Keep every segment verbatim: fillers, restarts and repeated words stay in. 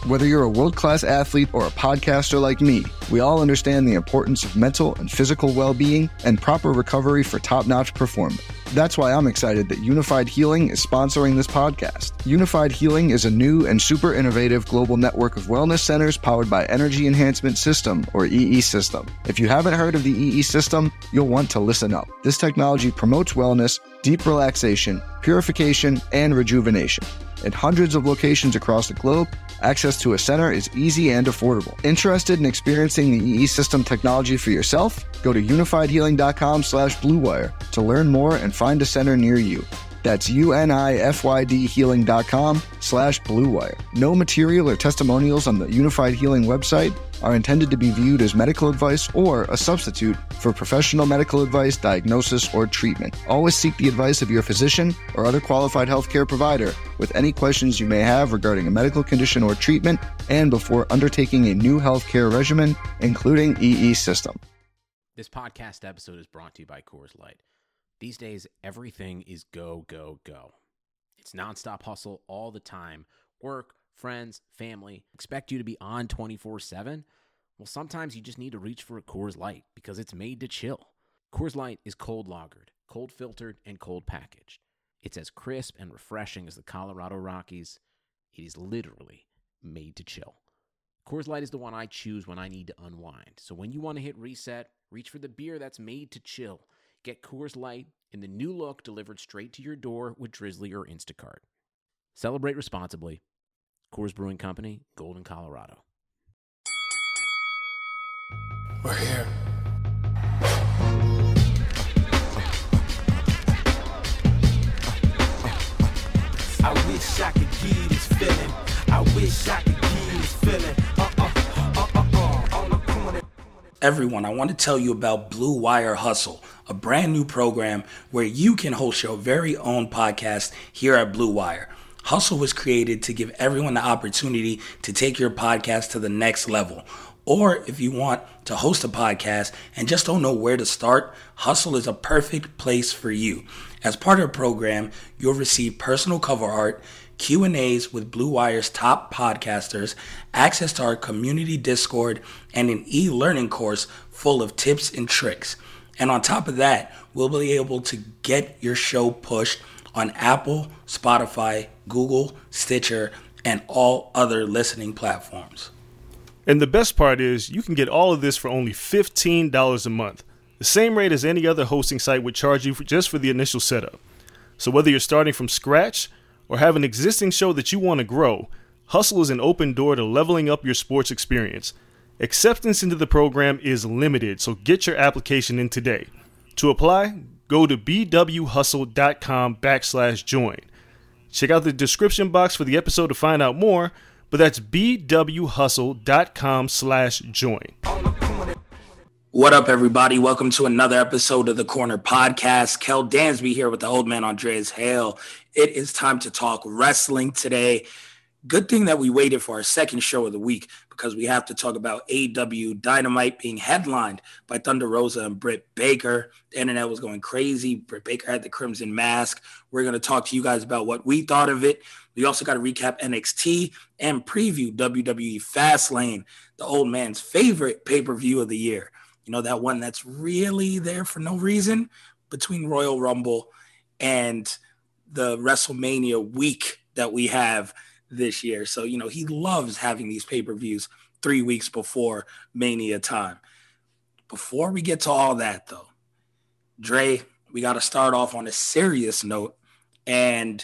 Whether you're a world-class athlete or a podcaster like me, we all understand the importance of mental and physical well-being and proper recovery for top-notch performance. That's why I'm excited that Unified Healing is sponsoring this podcast. Unified Healing is a new and super innovative global network of wellness centers powered by Energy Enhancement System, or E E System. If you haven't heard of the E E System, you'll want to listen up. This technology promotes wellness, deep relaxation, purification, and rejuvenation. In hundreds of locations across the globe, access to a center is easy and affordable. Interested in experiencing the E E System technology for yourself? Go to unifiedhealing.com slash bluewire to learn more and find a center near you. That's U-N-I-F-Y-D healing.com slash bluewire. No material or testimonials on the Unified Healing website are intended to be viewed as medical advice or a substitute for professional medical advice, diagnosis, or treatment. Always seek the advice of your physician or other qualified healthcare provider with any questions you may have regarding a medical condition or treatment and before undertaking a new healthcare regimen, including E E System. This podcast episode is brought to you by Coors Light. These days, everything is go, go, go. It's nonstop hustle all the time. Work, friends, family expect you to be on twenty-four seven. Well, sometimes you just need to reach for a Coors Light because it's made to chill. Coors Light is cold lagered, cold filtered, and cold packaged. It's as crisp and refreshing as the Colorado Rockies. It is literally made to chill. Coors Light is the one I choose when I need to unwind. So when you want to hit reset, reach for the beer that's made to chill. Get Coors Light in the new look delivered straight to your door with Drizzly or Instacart. Celebrate responsibly. Coors Brewing Company, Golden, Colorado. We're here. I wish I could give this feeling. I wish I could give this feeling. Uh-uh, uh-uh, on the corner. Everyone, I want to tell you about Blue Wire Hustle, a brand new program where you can host your very own podcast here at Blue Wire. Hustle was created to give everyone the opportunity to take your podcast to the next level. Or if you want to host a podcast and just don't know where to start, Hustle is a perfect place for you. As part of the program, you'll receive personal cover art, Q and A's with Blue Wire's top podcasters, access to our community Discord, and an e-learning course full of tips and tricks. And on top of that, we'll be able to get your show pushed on Apple, Spotify, Google, Stitcher, and all other listening platforms. And the best part is you can get all of this for only fifteen dollars a month, the same rate as any other hosting site would charge you for just for the initial setup. So whether you're starting from scratch or have an existing show that you want to grow, Hustle is an open door to leveling up your sports experience. Acceptance into the program is limited, so get your application in today. To apply, go to bwhustle.com backslash join. Check out the description box for the episode to find out more, but that's bwhustle.com slash join. What up, everybody? Welcome to another episode of the Corner Podcast. Kel Dansby here with the old man Andreas Hale. It is time to talk wrestling today. Good thing that we waited for our second show of the week because we have to talk about A E W Dynamite being headlined by Thunder Rosa and Britt Baker. The internet was going crazy. Britt Baker had the Crimson Mask. We're going to talk to you guys about what we thought of it. We also got to recap N X T and preview W W E Fastlane, the old man's favorite pay-per-view of the year. You know, that one that's really there for no reason between Royal Rumble and the WrestleMania week that we have this year. So, you know, he loves having these pay-per-views three weeks before Mania time. Before we get to all that, though, Dre, we got to start off on a serious note. And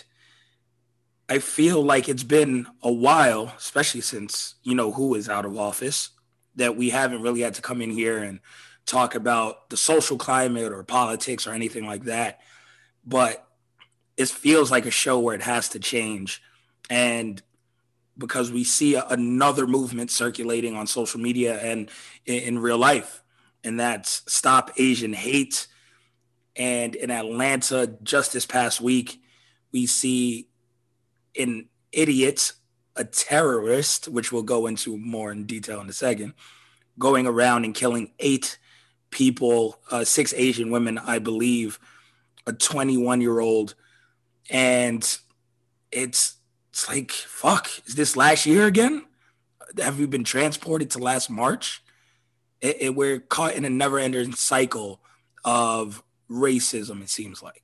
I feel like it's been a while, especially since, you know, who is out of office, that we haven't really had to come in here and talk about the social climate or politics or anything like that. But it feels like a show where it has to change. And because we see a, another movement circulating on social media and in, in real life, and that's Stop Asian Hate. And in Atlanta, just this past week, we see an idiot, a terrorist, which we'll go into more in detail in a second, going around and killing eight people, uh, six Asian women, I believe, a twenty-one-year-old. And it's it's like, fuck, is this last year again? have we been transported to last March? It, it, we're caught in a never-ending cycle of racism, it seems like.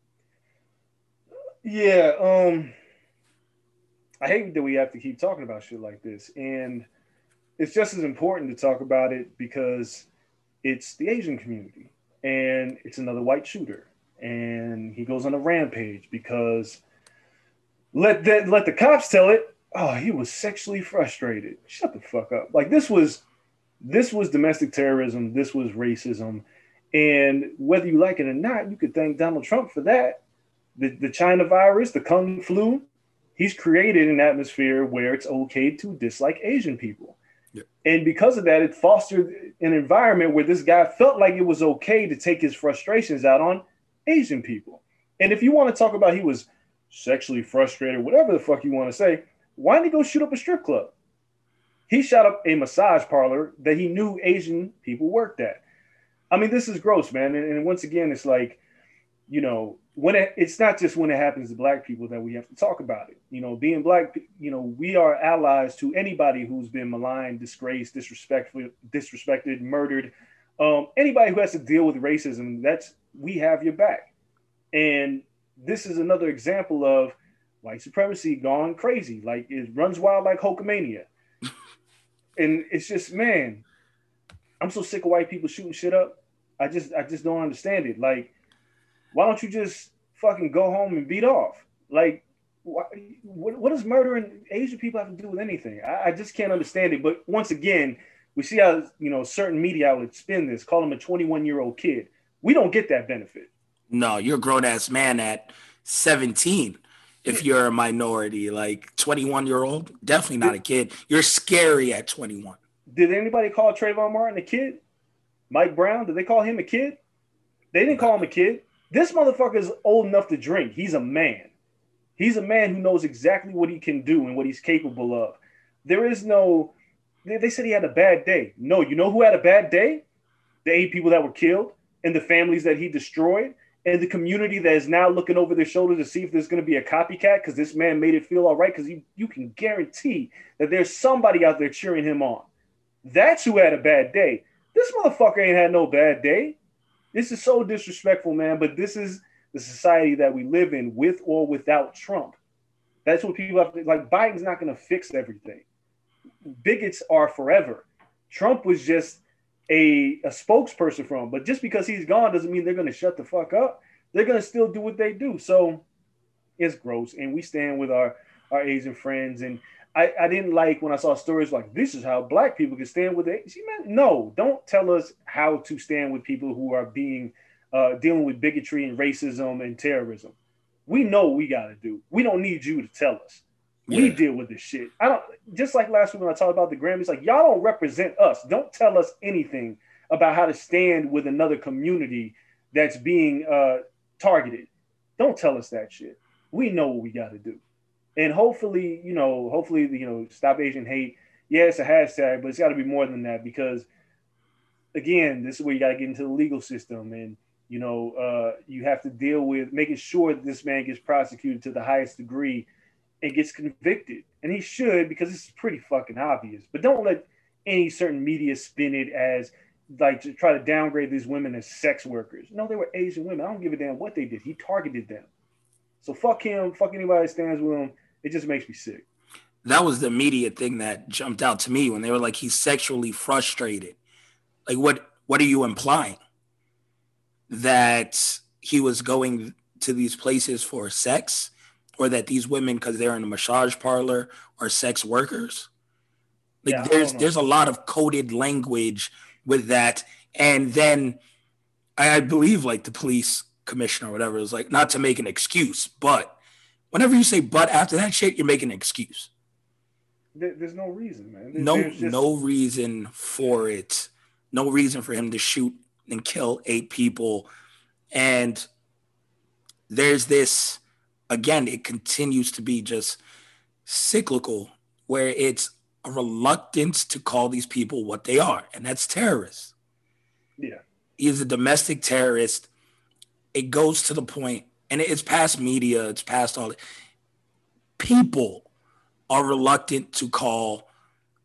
Yeah, um, I hate that we have to keep talking about shit like this. And it's just as important to talk about it because it's the Asian community and it's another white shooter. And he goes on a rampage because let the, let the cops tell it. Oh, he was sexually frustrated. Shut the fuck up. Like this was, this was domestic terrorism. This was racism. And whether you like it or not, you could thank Donald Trump for that. The, the China virus, the Kung flu, he's created an atmosphere where it's okay to dislike Asian people. Yeah. And because of that, it fostered an environment where this guy felt like it was okay to take his frustrations out on Asian people. And if you want to talk about he was sexually frustrated, whatever the fuck you want to say, why didn't he go shoot up a strip club? He shot up a massage parlor that he knew Asian people worked at. I mean, this is gross, man. And, and once again, it's like, you know, when it, it's not just when it happens to black people that we have to talk about it. You know, being black, you know, we are allies to anybody who's been maligned, disgraced, disrespectfully, disrespected, murdered. Um, anybody who has to deal with racism, that's, we have your back. And this is another example of white supremacy gone crazy. Like it runs wild like Hulkamania. And it's just, man, I'm so sick of white people shooting shit up. I just, I just don't understand it. Like, why don't you just fucking go home and beat off? Like, why, what, what does murdering Asian people have to do with anything? I, I just can't understand it. But once again, we see how, you know, certain media outlets spin this, call him a twenty-one-year-old kid. We don't get that benefit. No, you're a grown-ass man at seventeen. If you're a minority, like twenty-one-year-old, definitely not a kid. You're scary at twenty-one. Did anybody call Trayvon Martin a kid? Mike Brown, did they call him a kid? They didn't call him a kid. This motherfucker is old enough to drink. He's a man. He's a man who knows exactly what he can do and what he's capable of. There is no, they, they said he had a bad day. No, you know who had a bad day? The eight people that were killed and the families that he destroyed and the community that is now looking over their shoulder to see if there's going to be a copycat because this man made it feel all right because you, you can guarantee that there's somebody out there cheering him on. That's who had a bad day. This motherfucker ain't had no bad day. This is so disrespectful, man, but this is the society that we live in with or without Trump. That's what people have to, like, Biden's not going to fix everything. Bigots are forever. Trump was just a, a spokesperson for him, but just because he's gone doesn't mean they're going to shut the fuck up. They're going to still do what they do. So it's gross, and we stand with our, our Asian friends, and I, I didn't like when I saw stories like, this is how black people can stand with it. No, don't tell us how to stand with people who are being uh, dealing with bigotry and racism and terrorism. We know what we got to do. We don't need you to tell us. Yeah. We deal with this shit. I don't, just like last week when I talked about the Grammys, like, y'all don't represent us. Don't tell us anything about how to stand with another community that's being uh, targeted. Don't tell us that shit. We know what we got to do. And hopefully, you know, hopefully, you know, Stop Asian Hate. Yeah, it's a hashtag, but it's got to be more than that because, again, this is where you got to get into the legal system. And, you know, uh, you have to deal with making sure that this man gets prosecuted to the highest degree and gets convicted. And he should, because it's pretty fucking obvious. But don't let any certain media spin it as, like, to try to downgrade these women as sex workers. No, they were Asian women. I don't give a damn what they did. He targeted them. So fuck him. Fuck anybody that stands with him. It just makes me sick. That was the immediate thing that jumped out to me when they were like, he's sexually frustrated. Like, what, what are you implying? That he was going to these places for sex, or that these women, because they're in a massage parlor, are sex workers? Like, yeah, there's there's a lot of coded language with that. And then I, I believe like the police commissioner or whatever is like, not to make an excuse, but whenever you say but after that shit, you're making an excuse. There, there's no reason, man. There, no, just... no reason for it. No reason for him to shoot and kill eight people. And there's this, again, it continues to be just cyclical, where it's a reluctance to call these people what they are, and that's terrorists. Yeah. He's a domestic terrorist. It goes to the point, and it's past media, it's past all. People are reluctant to call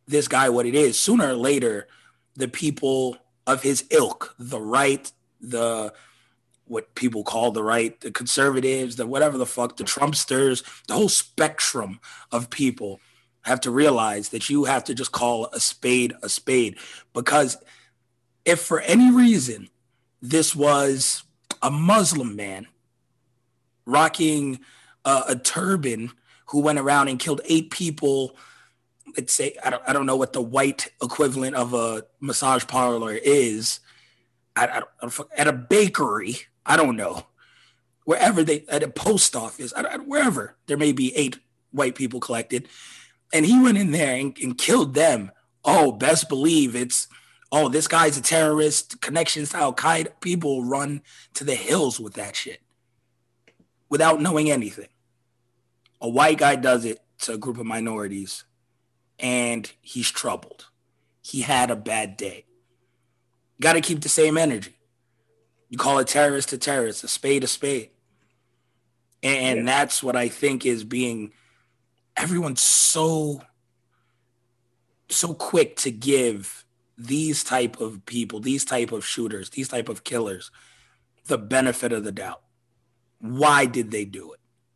this guy what it is. Sooner or later, the people of his ilk, the right, the what people call the right, the conservatives, the whatever the fuck, the Trumpsters, the whole spectrum of people have to realize that you have to just call a spade a spade. Because if for any reason this was a Muslim man rocking a, a turban who went around and killed eight people, let's say, I don't, I don't know what the white equivalent of a massage parlor is, I, I, I don't, at a bakery, I don't know, wherever they, at a post office, I, I, wherever there may be eight white people collected, and he went in there and, and killed them. Oh, best believe it's, oh, this guy's a terrorist, connections to Al-Qaeda. People run to the hills with that shit without knowing anything. A white guy does it to a group of minorities, and he's troubled. He had a bad day. Got to keep the same energy. You call a terrorist a terrorist, a spade a spade. And yeah. That's what I think is being, everyone's so, so quick to give these type of people, these type of shooters, these type of killers, the benefit of the doubt. Why did they do it?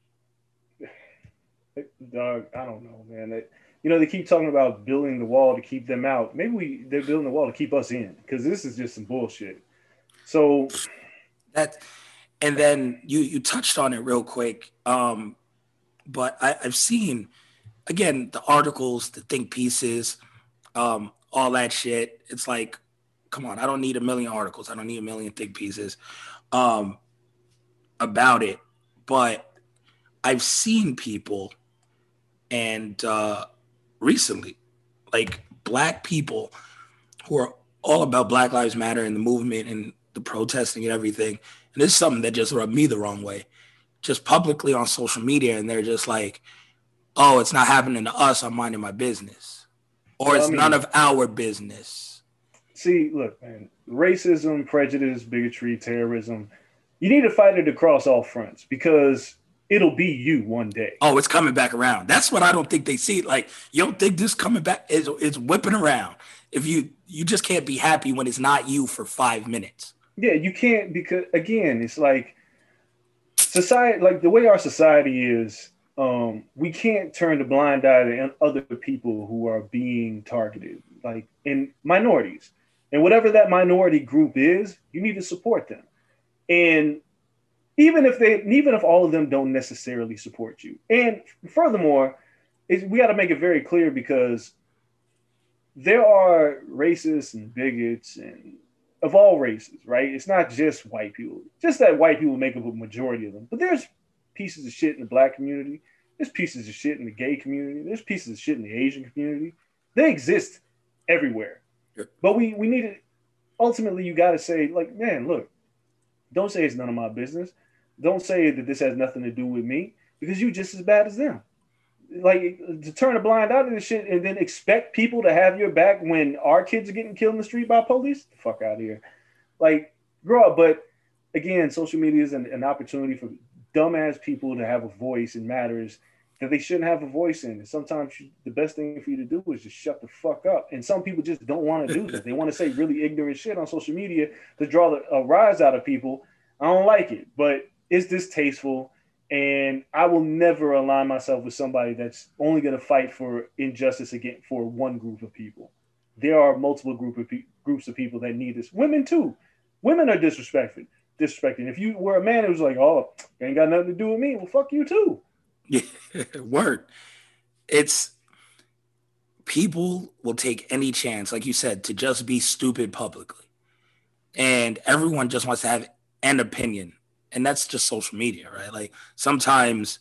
Dog, I don't know, man. They, you know, they keep talking about building the wall to keep them out. Maybe we they're building the wall to keep us in, because this is just some bullshit. So that, and then you you touched on it real quick, um, but I, I've seen again the articles, the think pieces, um, all that shit. It's like, come on, I don't need a million articles. I don't need a million think pieces um, about it, but I've seen people. And uh, recently, like black people who are all about Black Lives Matter and the movement and the protesting and everything. And this is something that just rubbed me the wrong way, just publicly on social media. And they're just like, oh, it's not happening to us. I'm minding my business. Or well, it's I mean, none of our business. See, look, man, racism, prejudice, bigotry, terrorism, you need to fight it across all fronts, because it'll be you one day. Oh, it's coming back around. That's what I don't think they see. Like, you don't think this coming back is it's whipping around. If you you just can't be happy when it's not you for five minutes. Yeah, you can't, because again, it's like society, like the way our society is, um, we can't turn the blind eye to other people who are being targeted, like in minorities. And whatever that minority group is, you need to support them. And Even if they, even if all of them don't necessarily support you. And furthermore, it, we got to make it very clear, because there are racists and bigots and of all races, right? It's not just white people. Just that white people make up a majority of them. But there's pieces of shit in the black community. There's pieces of shit in the gay community. There's pieces of shit in the Asian community. They exist everywhere. But we we need to, ultimately, you got to say, like, man, look, don't say it's none of my business. Don't say that this has nothing to do with me, because you just as bad as them. Like, to turn a blind eye to this shit and then expect people to have your back when our kids are getting killed in the street by police? The fuck out of here. Like, grow up. But again, social media is an, an opportunity for dumbass people to have a voice in matters that they shouldn't have a voice in. And sometimes you, the best thing for you to do is just shut the fuck up. And some people just don't want to do this. They want to say really ignorant shit on social media to draw the, a rise out of people. I don't like it, but it's distasteful. And I will never align myself with somebody that's only going to fight for injustice against for one group of people. There are multiple group of pe- groups of people that need this. Women too. Women are disrespected. Disrespected. If you were a man, it was like, oh, ain't got nothing to do with me. Well, fuck you too. Yeah, word. It's people will take any chance, like you said, to just be stupid publicly. And everyone just wants to have an opinion. And that's just social media, right? Like, sometimes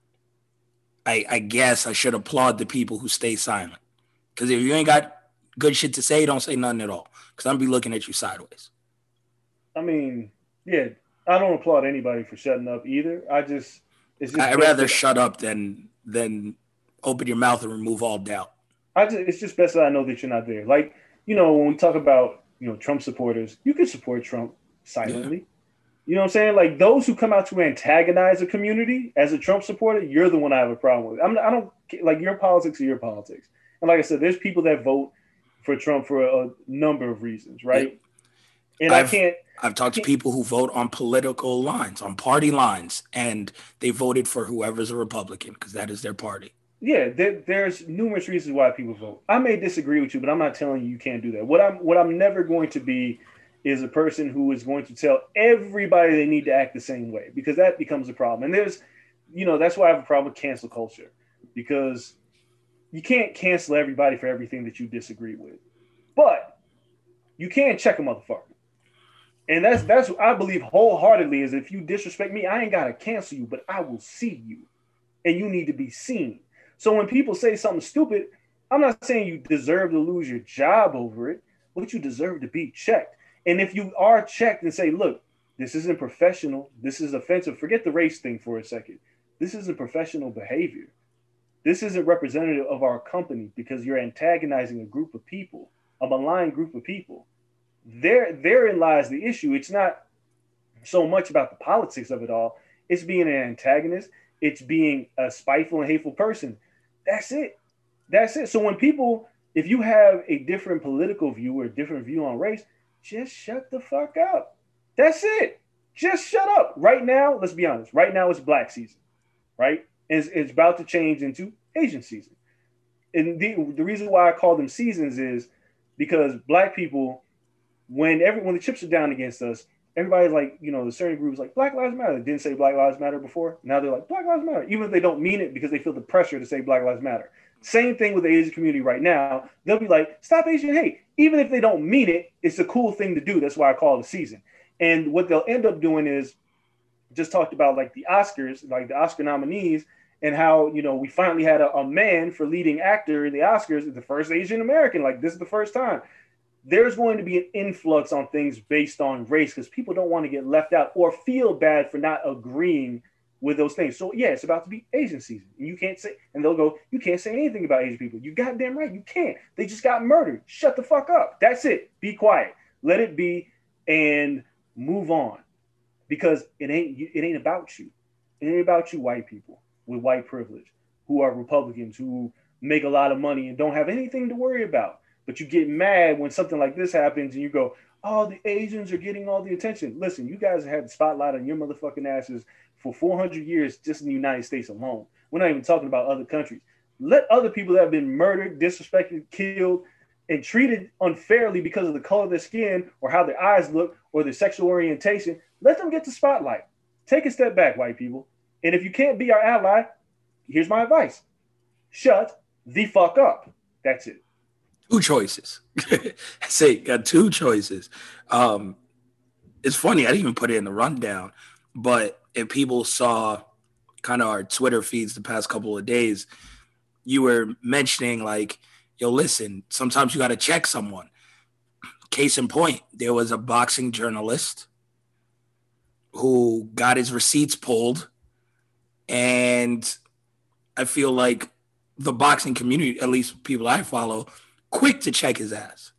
I, I guess I should applaud the people who stay silent. Because if you ain't got good shit to say, don't say nothing at all. Because I'm be looking at you sideways. I mean, yeah, I don't applaud anybody for shutting up either. I just, it's just. I'd rather shut up than than open your mouth and remove all doubt. I just, it's just best that I know that you're not there. Like, you know, when we talk about, you know, Trump supporters, you can support Trump silently. Yeah. You know what I'm saying? Like, those who come out to antagonize a community as a Trump supporter, you're the one I have a problem with. I'm, I don't like your politics or your politics. And like I said, there's people that vote for Trump for a, a number of reasons, right? Yeah. And I've, I can't. I've talked to people who vote on political lines, on party lines, and they voted for whoever's a Republican because that is their party. Yeah, there, there's numerous reasons why people vote. I may disagree with you, but I'm not telling you you can't do that. What I'm what I'm never going to be is a person who is going to tell everybody they need to act the same way, because that becomes a problem. And there's, you know, that's why I have a problem with cancel culture, because you can't cancel everybody for everything that you disagree with, but you can check a motherfucker. And that's that's what I believe wholeheartedly is, if you disrespect me, I ain't gotta cancel you, but I will see you, and you need to be seen. So when people say something stupid, I'm not saying you deserve to lose your job over it, but you deserve to be checked. And if you are checked and say, look, this isn't professional, this is offensive, forget the race thing for a second. This isn't professional behavior. This isn't representative of our company, because you're antagonizing a group of people, a malign group of people. There, therein lies the issue. It's not so much about the politics of it all. It's being an antagonist. It's being a spiteful and hateful person. That's it. That's it. So when people, if you have a different political view or a different view on race, just shut the fuck up. That's it. Just shut up. Right now, let's be honest. Right now it's black season, right? And it's, it's about to change into Asian season. And the, the reason why I call them seasons is because black people, when every when the chips are down against us, everybody's like, you know, the certain groups like Black Lives Matter. They didn't say Black Lives Matter before. Now they're like, Black Lives Matter, even if they don't mean it, because they feel the pressure to say Black Lives Matter. Same thing with the Asian community right now. They'll be like, stop Asian hate. Even if they don't mean it, it's a cool thing to do. That's why I call it a season. And what they'll end up doing is, just talked about like the Oscars, like the Oscar nominees, and how, you know, we finally had a, a man for leading actor in the Oscars, the first Asian American. Like, this is the first time. There's going to be an influx on things based on race, because people don't want to get left out or feel bad for not agreeing with those things. So yeah, it's about to be Asian season. And you can't say, and they'll go, you can't say anything about Asian people. You goddamn right, you can't. They just got murdered. Shut the fuck up. That's it. Be quiet. Let it be and move on. Because it ain't it ain't about you. It ain't about you white people with white privilege who are Republicans, who make a lot of money and don't have anything to worry about. But you get mad when something like this happens and you go, oh, the Asians are getting all the attention. Listen, you guys have had the spotlight on your motherfucking asses for four hundred years just in the United States alone. We're not even talking about other countries. Let other people that have been murdered, disrespected, killed, and treated unfairly because of the color of their skin or how their eyes look or their sexual orientation, let them get the spotlight. Take a step back, white people. And if you can't be our ally, here's my advice. Shut the fuck up. That's it. Two choices. I say, got two choices. Um, it's funny, I didn't even put it in the rundown, but if people saw kind of our Twitter feeds the past couple of days, you were mentioning like, yo, listen, sometimes you got to check someone. Case in point, there was a boxing journalist who got his receipts pulled, and I feel like the boxing community, at least people I follow, quick to check his ass.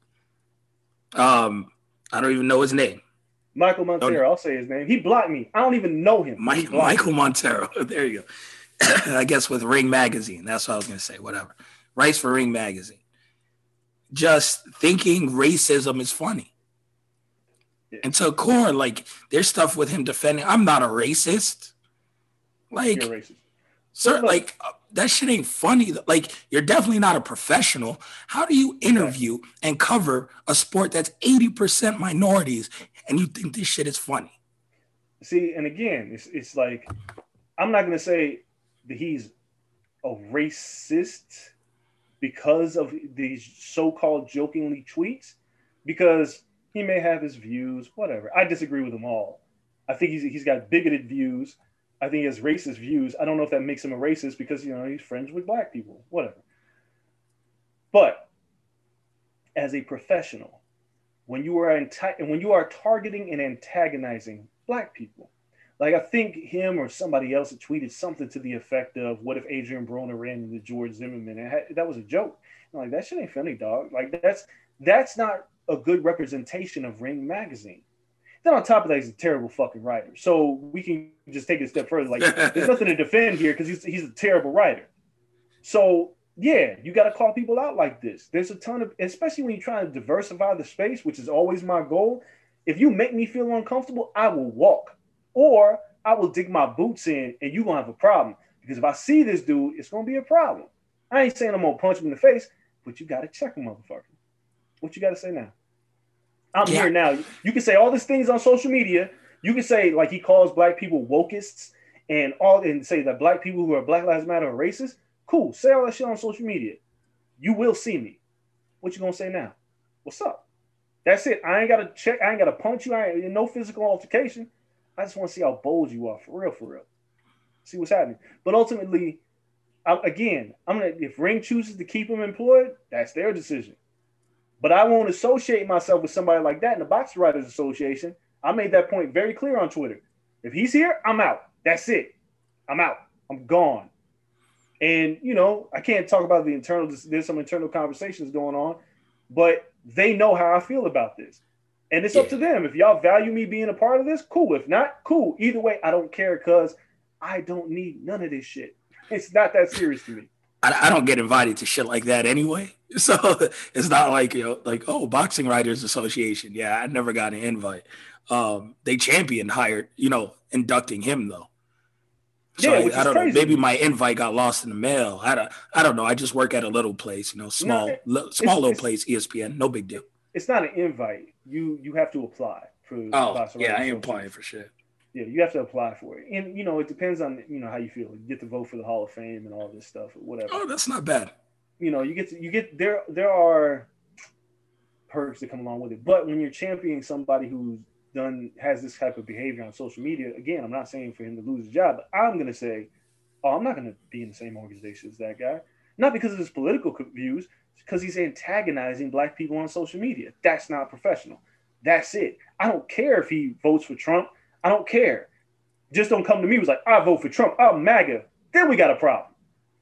Um, I don't even know his name. Michael Montero, I'll say his name. He blocked me. I don't even know him. Mike, Michael Montero. There you go. I guess with Ring Magazine. That's what I was going to say. Whatever. Writes for Ring Magazine. Just thinking racism is funny. Yeah. And to Core, like, there's stuff with him defending. I'm not a racist. Like, You're racist. Sir, like, uh, that shit ain't funny. Like, you're definitely not a professional. How do you interview and cover a sport that's eighty percent minorities and you think this shit is funny? See, and again, it's it's like, I'm not going to say that he's a racist because of these so-called jokingly tweets, because he may have his views, whatever. I disagree with them all. I think he's he's got bigoted views. I think he has racist views. I don't know if that makes him a racist because, you know, he's friends with black people, whatever. But as a professional, when you are anti- and when you are targeting and antagonizing black people, like I think him or somebody else had tweeted something to the effect of, what if Adrian Broner ran into George Zimmerman? And had, that was a joke. I'm like, that shit ain't funny, dog. Like, that's that's not a good representation of Ring Magazine. Then on top of that, he's a terrible fucking writer. So we can just take it a step further. Like, there's nothing to defend here because he's he's a terrible writer. So Yeah, you got to call people out like this. There's a ton of, especially when you're trying to diversify the space, which is always my goal. If you make me feel uncomfortable, I will walk, or I will dig my boots in, and you're going to have a problem. Because if I see this dude, it's going to be a problem. I ain't saying I'm going to punch him in the face, but you got to check him, motherfucker. What you got to say now? I'm yeah. here now. You can say all these things on social media. You can say, like, he calls black people wokeists and all, and say that black people who are Black Lives Matter are racist. Cool. Say all that shit on social media. You will see me. What you going to say now? What's up? That's it. I ain't got to check. I ain't got to punch you. I ain't no physical altercation. I just want to see how bold you are, for real, for real. See what's happening. But ultimately, I, again, I'm gonna. If Ring chooses to keep him employed, that's their decision. But I won't associate myself with somebody like that in the Boxing Writers Association. I made that point very clear on Twitter. If he's here, I'm out. That's it. I'm out. I'm gone. And, you know, I can't talk about the internal. There's some internal conversations going on, but they know how I feel about this. And it's yeah. up to them. If y'all value me being a part of this, cool. If not, cool. Either way, I don't care because I don't need none of this shit. It's not that serious to me. I, I don't get invited to shit like that anyway. So it's not like, you know, like, oh, Boxing Writers Association. Yeah, I never got an invite. Um, they championed hired, you know, inducting him though. So yeah, which I, I don't crazy. know. Maybe my invite got lost in the mail. I don't, I don't know. I just work at a little place, you know, small, no, it, li- small little it's, place, E S P N. No big deal. It's not an invite. You you have to apply for. Oh, yeah, I ain't applying for shit. Yeah, you have to apply for it, and you know it depends on you know how you feel. You get to vote for the Hall of Fame and all this stuff or whatever. Oh, that's not bad. You know, you get to, you get there. There are perks that come along with it, but when you're championing somebody who's done has this type of behavior on social media, again, I'm not saying for him to lose his job, but I'm gonna say, oh, I'm not gonna be in the same organization as that guy, not because of his political views, because he's antagonizing black people on social media. That's not professional. That's it. I don't care if he votes for Trump. I don't care. Just don't come to me. It was like, I vote for Trump. I'm MAGA. Then we got a problem.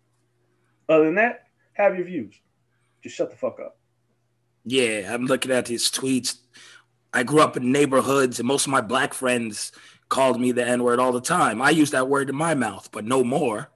Other than that, have your views. Just shut the fuck up. Yeah, I'm looking at his tweets. I grew up in neighborhoods, and most of my black friends called me the N-word all the time. I use that word in my mouth, but no more.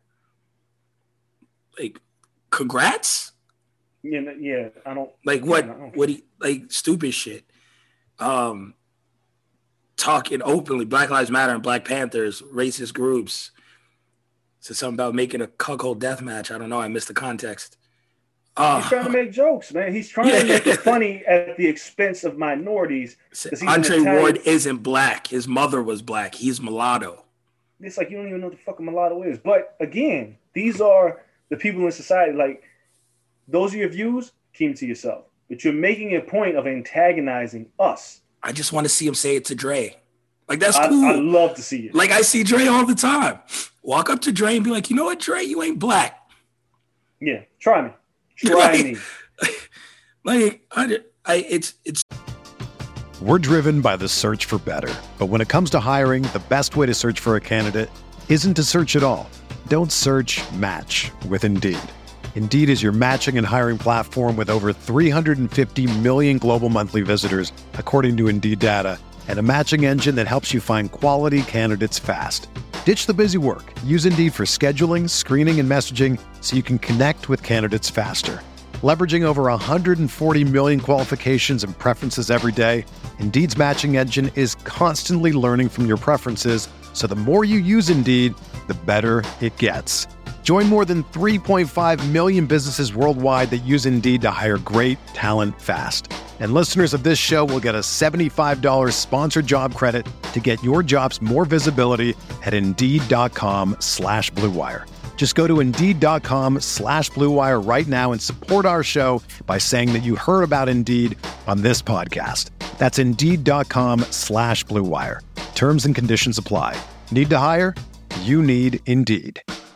Like, congrats? Yeah, yeah, I don't. Like what? I don't what? He, like stupid shit. Um. Talking openly, Black Lives Matter and Black Panthers, racist groups. So something about making a cuckold death match. I don't know. I missed the context. Uh, he's trying to make jokes, man. He's trying yeah. to make it funny at the expense of minorities. Andre Ward isn't black. His mother was black. He's mulatto. It's like you don't even know what the fuck a mulatto is. But again, these are the people in society. Like, those are your views. Keep them to yourself. But you're making a point of antagonizing us. I just want to see him say it to Dre. Like, that's I, cool. I love to see it. Like, I see Dre all the time. Walk up to Dre and be like, you know what, Dre? You ain't black. Yeah, try me. Try like, me. Like, I, I, it's, it's. We're driven by the search for better. But when it comes to hiring, the best way to search for a candidate isn't to search at all. Don't search, match with Indeed. Indeed is your matching and hiring platform with over three hundred fifty million global monthly visitors, according to Indeed data, and a matching engine that helps you find quality candidates fast. Ditch the busy work. Use Indeed for scheduling, screening, and messaging so you can connect with candidates faster. Leveraging over one hundred forty million qualifications and preferences every day, Indeed's matching engine is constantly learning from your preferences, so the more you use Indeed, the better it gets. Join more than three point five million businesses worldwide that use Indeed to hire great talent fast. And listeners of this show will get a seventy-five dollars sponsored job credit to get your jobs more visibility at Indeed.com slash Blue Wire. Just go to Indeed.com slash Blue Wire right now and support our show by saying that you heard about Indeed on this podcast. That's Indeed.com slash Blue Wire. Terms and conditions apply. Need to hire? You need Indeed.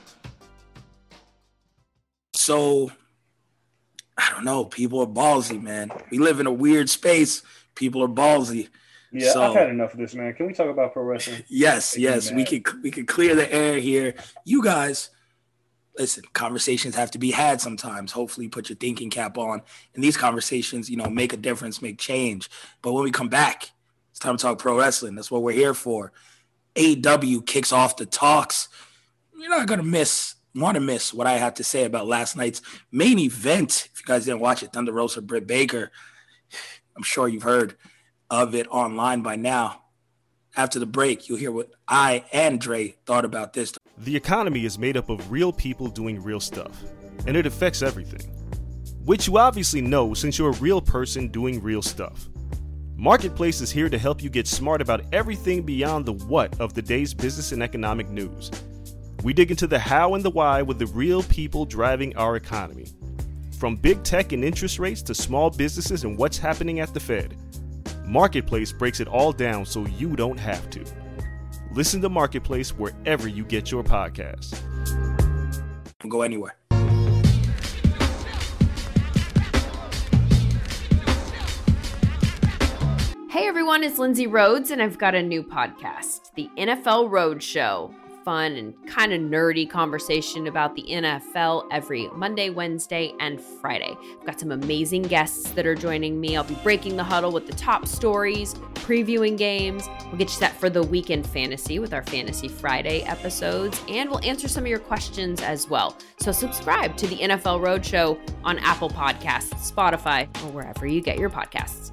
So, I don't know. People are ballsy, man. We live in a weird space. People are ballsy. Yeah, so, I've had enough of this, man. Can we talk about pro wrestling? Yes, yes. We could we could clear the air here. You guys, listen, conversations have to be had sometimes. Hopefully put your thinking cap on. And these conversations, you know, make a difference, make change. But when we come back, it's time to talk pro wrestling. That's what we're here for. A E W kicks off the talks. You're not going to miss want to miss what I have to say about last night's main event. If you guys didn't watch it, Thunder Rosa, Britt Baker, I'm sure you've heard of it online by now. After the break, you'll hear what I and Dre thought about this. The economy is made up of real people doing real stuff, and it affects everything. Which you obviously know since you're a real person doing real stuff. Marketplace is here to help you get smart about everything beyond the what of the day's business and economic news. We dig into the how and the why with the real people driving our economy. From big tech and interest rates to small businesses and what's happening at the Fed, Marketplace breaks it all down so you don't have to. Listen to Marketplace wherever you get your podcasts. Don't go anywhere. Hey everyone, it's Lindsay Rhodes, and I've got a new podcast, the N F L Roadshow. Fun and kind of nerdy conversation about the N F L every Monday, Wednesday, and Friday. I've got some amazing guests that are joining me. I'll be breaking the huddle with the top stories, previewing games. We'll get you set for the weekend fantasy with our Fantasy Friday episodes, and we'll answer some of your questions as well. So subscribe to the N F L Roadshow on Apple Podcasts, Spotify, or wherever you get your podcasts.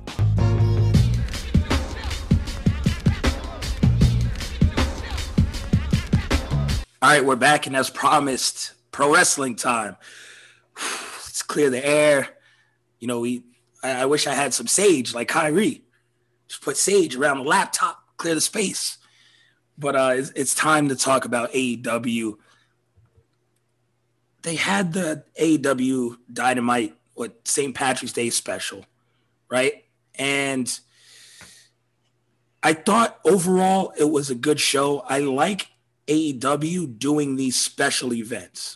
All right, we're back, and as promised, pro wrestling time. Let's clear the air. You know, we. I, I wish I had some sage like Kyrie. Just put sage around the laptop, clear the space. But uh, it's, it's time to talk about A E W. They had the A E W Dynamite, what, Saint Patrick's Day special, right? And I thought overall it was a good show. I like A E W doing these special events.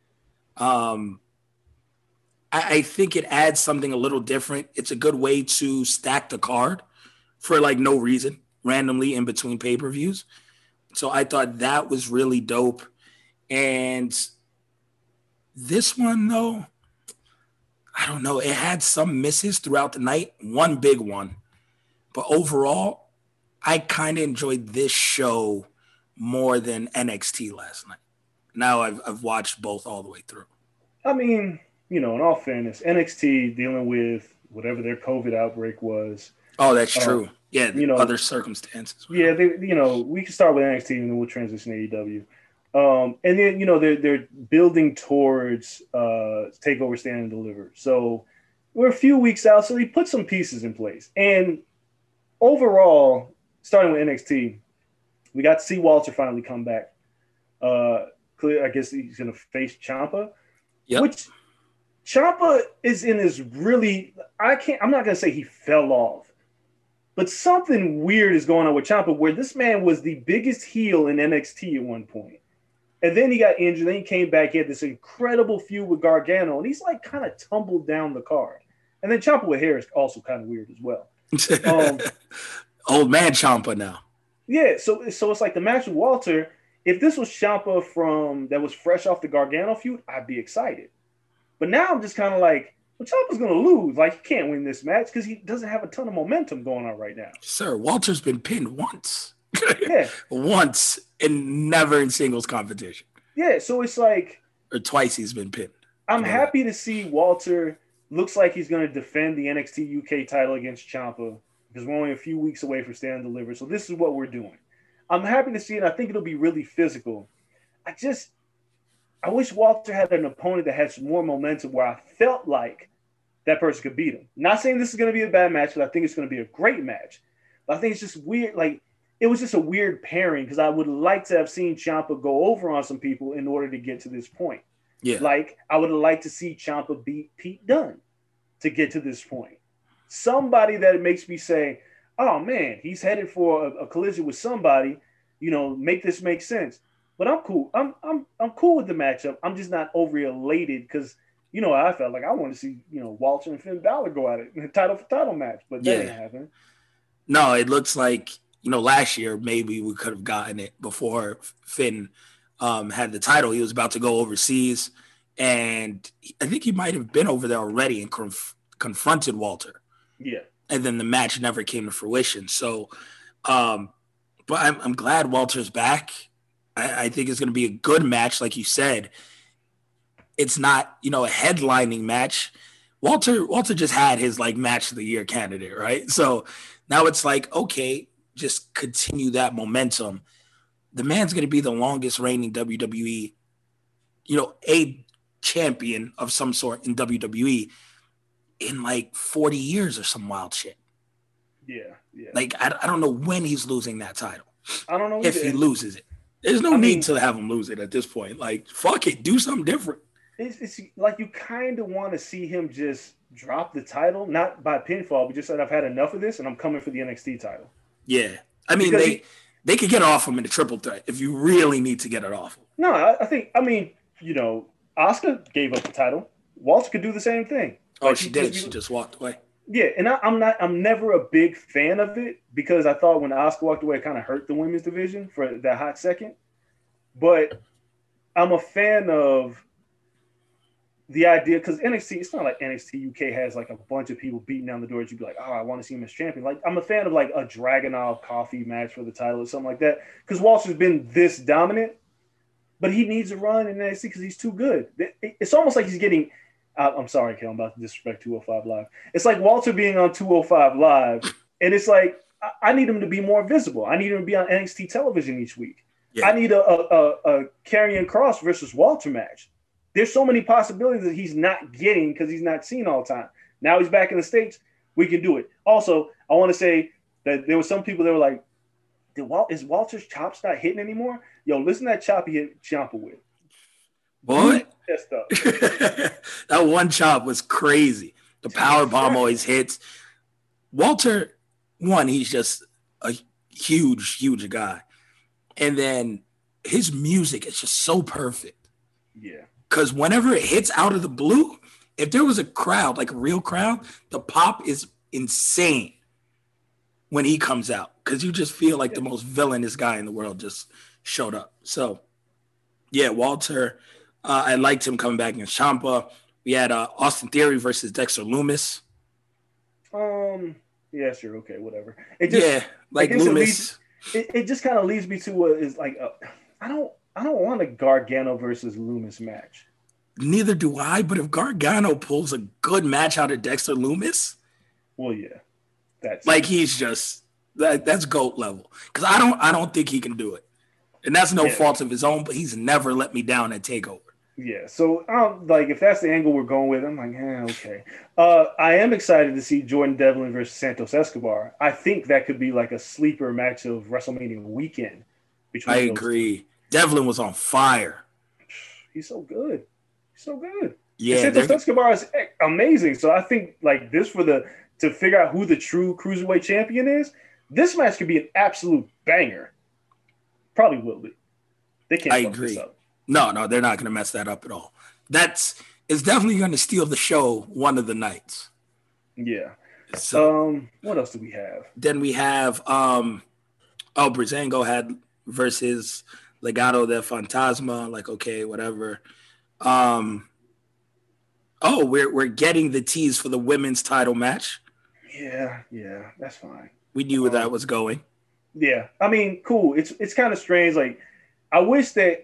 Um, I, I think it adds something a little different. It's a good way to stack the card for like no reason, randomly in between pay-per-views. So I thought that was really dope. And this one, though, I don't know. It had some misses throughout the night, one big one. But overall, I kind of enjoyed this show more than N X T last night. Now I've I've watched both all the way through. I mean, you know, in all fairness, N X T dealing with whatever their COVID outbreak was. Oh, that's uh, true. Yeah, you know, other circumstances. Yeah, they, you know, we can start with N X T and then we'll transition to A E W. Um, and then, you know, they're they're building towards uh, Takeover Stand and Deliver. So we're a few weeks out, so they put some pieces in place. And overall, starting with N X T, we got to see Walter finally come back. Uh, clear, I guess he's going to face Ciampa. Yep. Which Ciampa is in this really – I can't – I'm not going to say he fell off. But something weird is going on with Ciampa where this man was the biggest heel in N X T at one point. And then he got injured. Then he came back. He had this incredible feud with Gargano. And he's like kind of tumbled down the card. And then Ciampa with hair is also kind of weird as well. Um, Old man Ciampa now. Yeah, so so it's like the match with Walter. If this was Ciampa from that was fresh off the Gargano feud, I'd be excited. But now I'm just kind of like, well, Ciampa's going to lose. Like, he can't win this match because he doesn't have a ton of momentum going on right now. Sir, Walter's been pinned once. Yeah. Once, and never in singles competition. Yeah, so it's like. Or twice he's been pinned. I'm yeah. happy to see Walter. Looks like he's going to defend the N X T U K title against Ciampa, because we're only a few weeks away from Stand and Deliver. So this is what we're doing. I'm happy to see it. I think it'll be really physical. I just, I wish Walter had an opponent that had some more momentum where I felt like that person could beat him. Not saying this is going to be a bad match, but I think it's going to be a great match. But I think it's just weird. Like, it was just a weird pairing because I would like to have seen Ciampa go over on some people in order to get to this point. Yeah. Like, I would have liked to see Ciampa beat Pete Dunne to get to this point. Somebody that makes me say, oh, man, he's headed for a, a collision with somebody, you know, make this make sense. But I'm cool. I'm I'm I'm cool with the matchup. I'm just not overly elated because, you know, I felt like I want to see, you know, Walter and Finn Balor go at it in a title for title match, but that yeah. didn't happen. No, it looks like, you know, last year maybe we could have gotten it before Finn um, had the title. He was about to go overseas, and I think he might have been over there already and conf- confronted Walter. Yeah. And then the match never came to fruition. So, um, but I'm, I'm glad Walter's back. I, I think it's going to be a good match, like you said. It's not, you know, a headlining match. Walter Walter just had his like match of the year candidate, right? So now it's like, okay, just continue that momentum. The man's going to be the longest reigning W W E, you know, a champion of some sort in W W E in like forty years or some wild shit. Yeah, yeah. Like, I, I don't know when he's losing that title. I don't know if either. he loses it. There's no I need mean, to have him lose it at this point. Like, fuck it, do something different. It's, it's like you kind of want to see him just drop the title, not by pinfall, but just that I've had enough of this and I'm coming for the N X T title. Yeah. I mean, Because they he- they could get it off him in a triple threat if you really need to get it off him. No, I, I think, I mean, you know, Asuka gave up the title. Walter could do the same thing. Oh, Like, she he- did. he- She just walked away. Yeah, and I, I'm not. I'm never a big fan of it because I thought when Asuka walked away, it kind of hurt the women's division for that hot second. But I'm a fan of the idea because N X T. It's not like N X T U K has like a bunch of people beating down the door. You'd be like, oh, I want to see him as champion. Like I'm a fan of like a Dragunov coffee match for the title or something like that because Walter's been this dominant, but he needs a run in N X T because he's too good. It- It's almost like he's getting. I- I'm sorry, Kel, I'm about to disrespect two oh five Live. It's like Walter being on two oh five Live, and it's like I, I need him to be more visible. I need him to be on N X T television each week. Yeah. I need a, a, a, a Karrion Kross versus Walter match. There's so many possibilities that he's not getting because he's not seen all the time. Now he's back in the States. We can do it. Also, I want to say that there were some people that were like, Did Wal- is Walter's chops not hitting anymore? Yo, listen to that chop he hit Ciampa with. What? That stuff. That one chop was crazy. The power bomb always hits. Walter, one, he's just a huge, huge guy. And then his music is just so perfect. Yeah. Because whenever it hits out of the blue, if there was a crowd, like a real crowd, the pop is insane when he comes out. Because you just feel like the most villainous guy in the world just showed up. So, yeah, Walter, uh, I liked him coming back against Ciampa. We had uh, Austin Theory versus Dexter Loomis. Um. Yeah. Sure. Okay. Whatever. It just. Yeah, like I guess it Loomis. leads- It, it just kind of leads me to what is like. A, I don't. I don't want a Gargano versus Loomis match. Neither do I, but if Gargano pulls a good match out of Dexter Loomis, Well, yeah. That's like he's just that that's GOAT level. Because I don't I don't think he can do it. And that's no Yeah. fault of his own, but he's never let me down at TakeOver. Yeah, so um, like if that's the angle we're going with, I'm like, yeah, okay. Uh, I am excited to see Jordan Devlin versus Santos Escobar. I think that could be like a sleeper match of WrestleMania weekend. Between I those agree. Devlin was on fire. two. He's so good. He's so good. Yeah, And Santos they're- Escobar is e- amazing. So I think like this for the to figure out who the true cruiserweight champion is. This match could be an absolute banger. Probably will be. They can't I fuck this agree. up. No, no, they're not going to mess that up at all. That's it's definitely going to steal the show one of the nights. Yeah. So Um. What else do we have? then we have um oh Brizango had versus Legado del Fantasma, like okay, whatever. Um oh, we're we're getting the tease for the women's title match. Yeah. Yeah. That's fine. We knew where that was going. Yeah, I mean, cool. It's it's kind of strange. Like, I wish that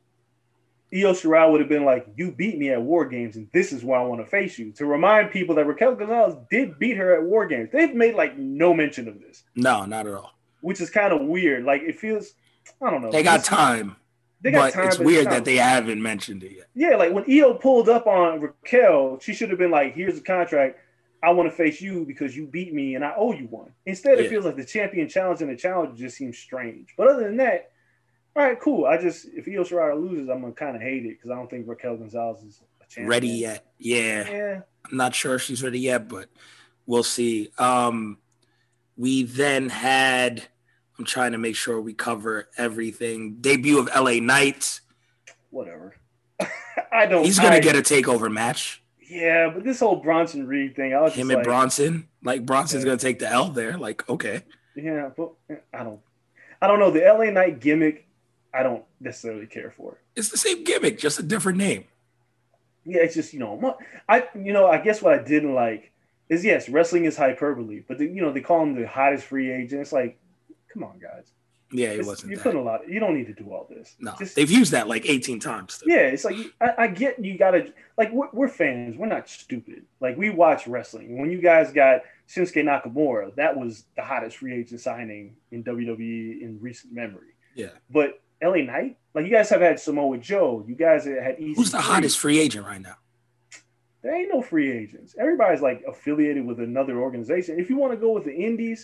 Io Shirai would have been like, "You beat me at War Games, and this is why I want to face you." To remind people that Raquel Gonzalez did beat her at War Games. They've made like no mention of this, No, not at all. which is kind of weird. Like, it feels, I don't know. They got It's- time, They got but time. it's but weird not- that they haven't mentioned it yet. Yeah, like when Io pulled up on Raquel, she should have been like, "Here's the contract. I want to face you because you beat me and I owe you one." Instead, it Yeah. feels like the champion challenge and the challenge just seems strange. But other than that, all right, cool. I just if Io Shirai loses, I'm gonna kind of hate it because I don't think Raquel Gonzalez is a champion. Ready yet? Yeah. Yeah. I'm not sure if she's ready yet, but we'll see. Um, we then had, I'm trying to make sure we cover everything. Debut of L A Knight. Whatever. I don't. He's going I- to get a takeover match. Yeah, but this whole Bronson Reed thing, I was Him just and like, Bronson. Like, Bronson's Yeah. going to take the L there. Like, okay. yeah, but I don't. I don't know the L A Knight gimmick. I don't necessarily care for it. It's the same gimmick, just a different name. Yeah, it's just you know, mo- I you know, I guess what I didn't like is yes, wrestling is hyperbole, but the, you know they call him the hottest free agent. It's like, come on, guys. Yeah, it it's, wasn't. You're that. putting a lot. You don't need to do all this. No, Just, they've used that like eighteen times. Though. Yeah, it's like I, I get you gotta like we're, we're fans. We're not stupid. Like we watch wrestling. When you guys got Shinsuke Nakamura, that was the hottest free agent signing in W W E in recent memory. Yeah, but L A Knight, like you guys have had Samoa Joe. You guys have had E C three. Who's the hottest free agent right now? There ain't no free agents. Everybody's like affiliated with another organization. If you want to go with the indies,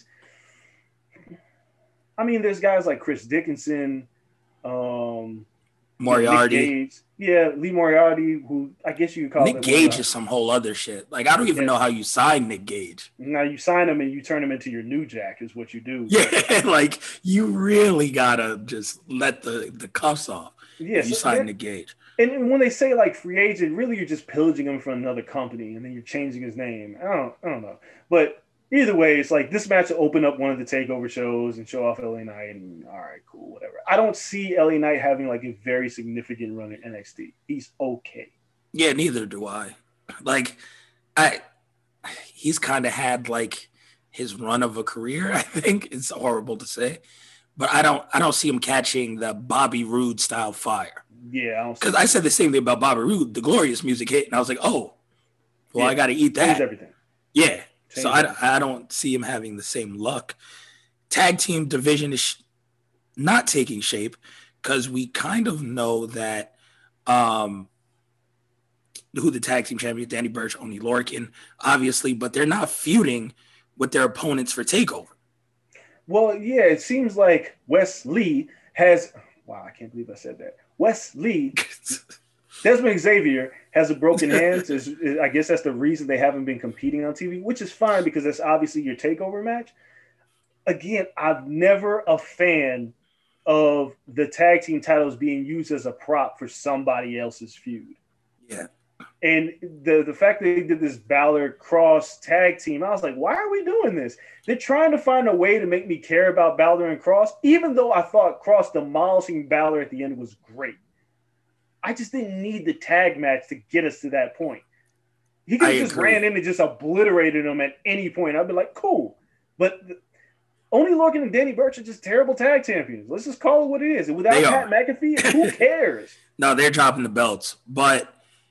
I mean, there's guys like Chris Dickinson, um, Moriarty. Nick Gage. Yeah, Lee Moriarty, who I guess you could call Nick it Gage is some whole other shit. Like, I don't even yeah. know how you sign Nick Gage. Now you sign him and you turn him into your new Jack is what you do. Yeah, like you really gotta just let the, the cuffs off. Yeah, if you so sign Nick Gage. And when they say like free agent, really you're just pillaging him from another company and then you're changing his name. I don't, I don't know. But either way, it's like this match will open up one of the takeover shows and show off L A Knight. And all right, cool, whatever. I don't see L A Knight having like a very significant run in N X T. He's okay. Yeah, neither do I. Like, I he's kind of had like his run of a career. I think it's horrible to say, but I don't, I don't see him catching the Bobby Roode style fire. Yeah, because I, I said the same thing about Bobby Roode. The Glorious music hit, and I was like, "Oh, well, yeah, I got to eat that." Change everything. Yeah, Change so everything. I, I don't see him having the same luck. Tag team division is sh- not taking shape because we kind of know that um, who the tag team champion, Danny Burch, Oney Lorcan, obviously, but they're not feuding with their opponents for TakeOver. Well, yeah, it seems like Wes Lee has. Wow, I can't believe I said that. Wes Lee, Desmond Xavier has a broken hand. So I guess that's the reason they haven't been competing on T V, which is fine because that's obviously your takeover match. Again, I'm never a fan of the tag team titles being used as a prop for somebody else's feud. Yeah. And the, the fact that they did this Balor Cross tag team, I was like, why are we doing this? They're trying to find a way to make me care about Balor and Cross, even though I thought Cross demolishing Balor at the end was great. I just didn't need the tag match to get us to that point. He could have just agree. ran in and just obliterated him at any point. I'd be like, cool. But Oney Lorcan and Danny Burch are just terrible tag champions. Let's just call it what it is. And without Pat McAfee, who cares? No, they're dropping the belts. But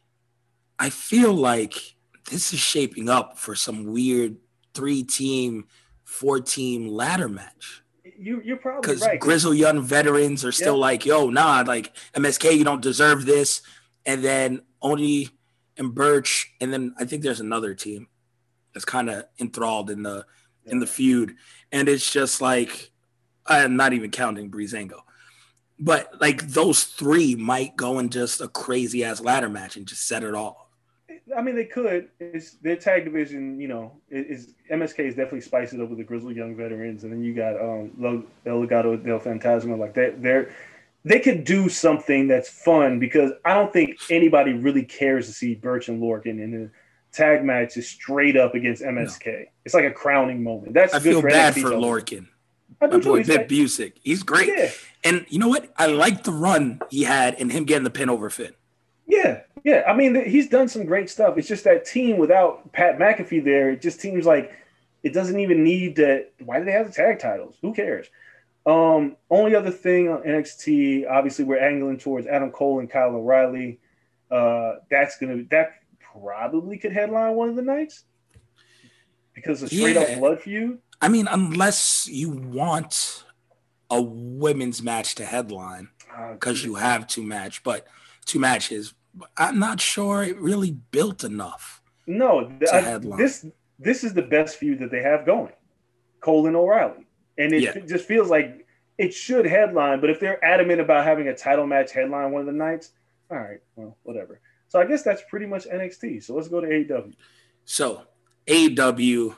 I feel like this is shaping up for some weird three-team, four-team ladder match. You, you're probably right. Because grizzled young veterans are still yep. like, yo, nah, like M S K, you don't deserve this. And then Oney and Burch, and then I think there's another team that's kind of enthralled in the yeah. in the feud. And it's just like, I'm not even counting Breezango. But like those three might go in just a crazy-ass ladder match and just set it off. I mean, they could. It's their tag division, you know, is M S K is definitely spiced it up with the grizzled young veterans, and then you got um El Legado del Fantasma. Like they they're they could do something that's fun because I don't think anybody really cares to see Burch and Lorcan in a tag match is straight up against M S K. No. It's like a crowning moment. That's I good feel for bad N X T for television. Lorcan. I do My boy too. Vic like, Busick. He's great. Yeah. And you know what? I like the run he had and him getting the pin over Finn. Yeah, yeah. I mean, he's done some great stuff. It's just that team without Pat McAfee there, it just seems like it doesn't even need that. Why do they have the tag titles? Who cares? Um, only other thing on N X T, obviously, we're angling towards Adam Cole and Kyle O'Reilly. Uh, that's gonna that probably could headline one of the nights because of straight yeah. up blood feud. I mean, unless you want a women's match to headline, because uh, you have two match, but two matches. I'm not sure it really built enough. No, to I, headline. this this is the best feud that they have going, Cole and O'Reilly, and it, yeah. it just feels like it should headline. But if they're adamant about having a title match headline one of the nights, all right, well, whatever. So I guess that's pretty much N X T. So let's go to A E W. So A E W.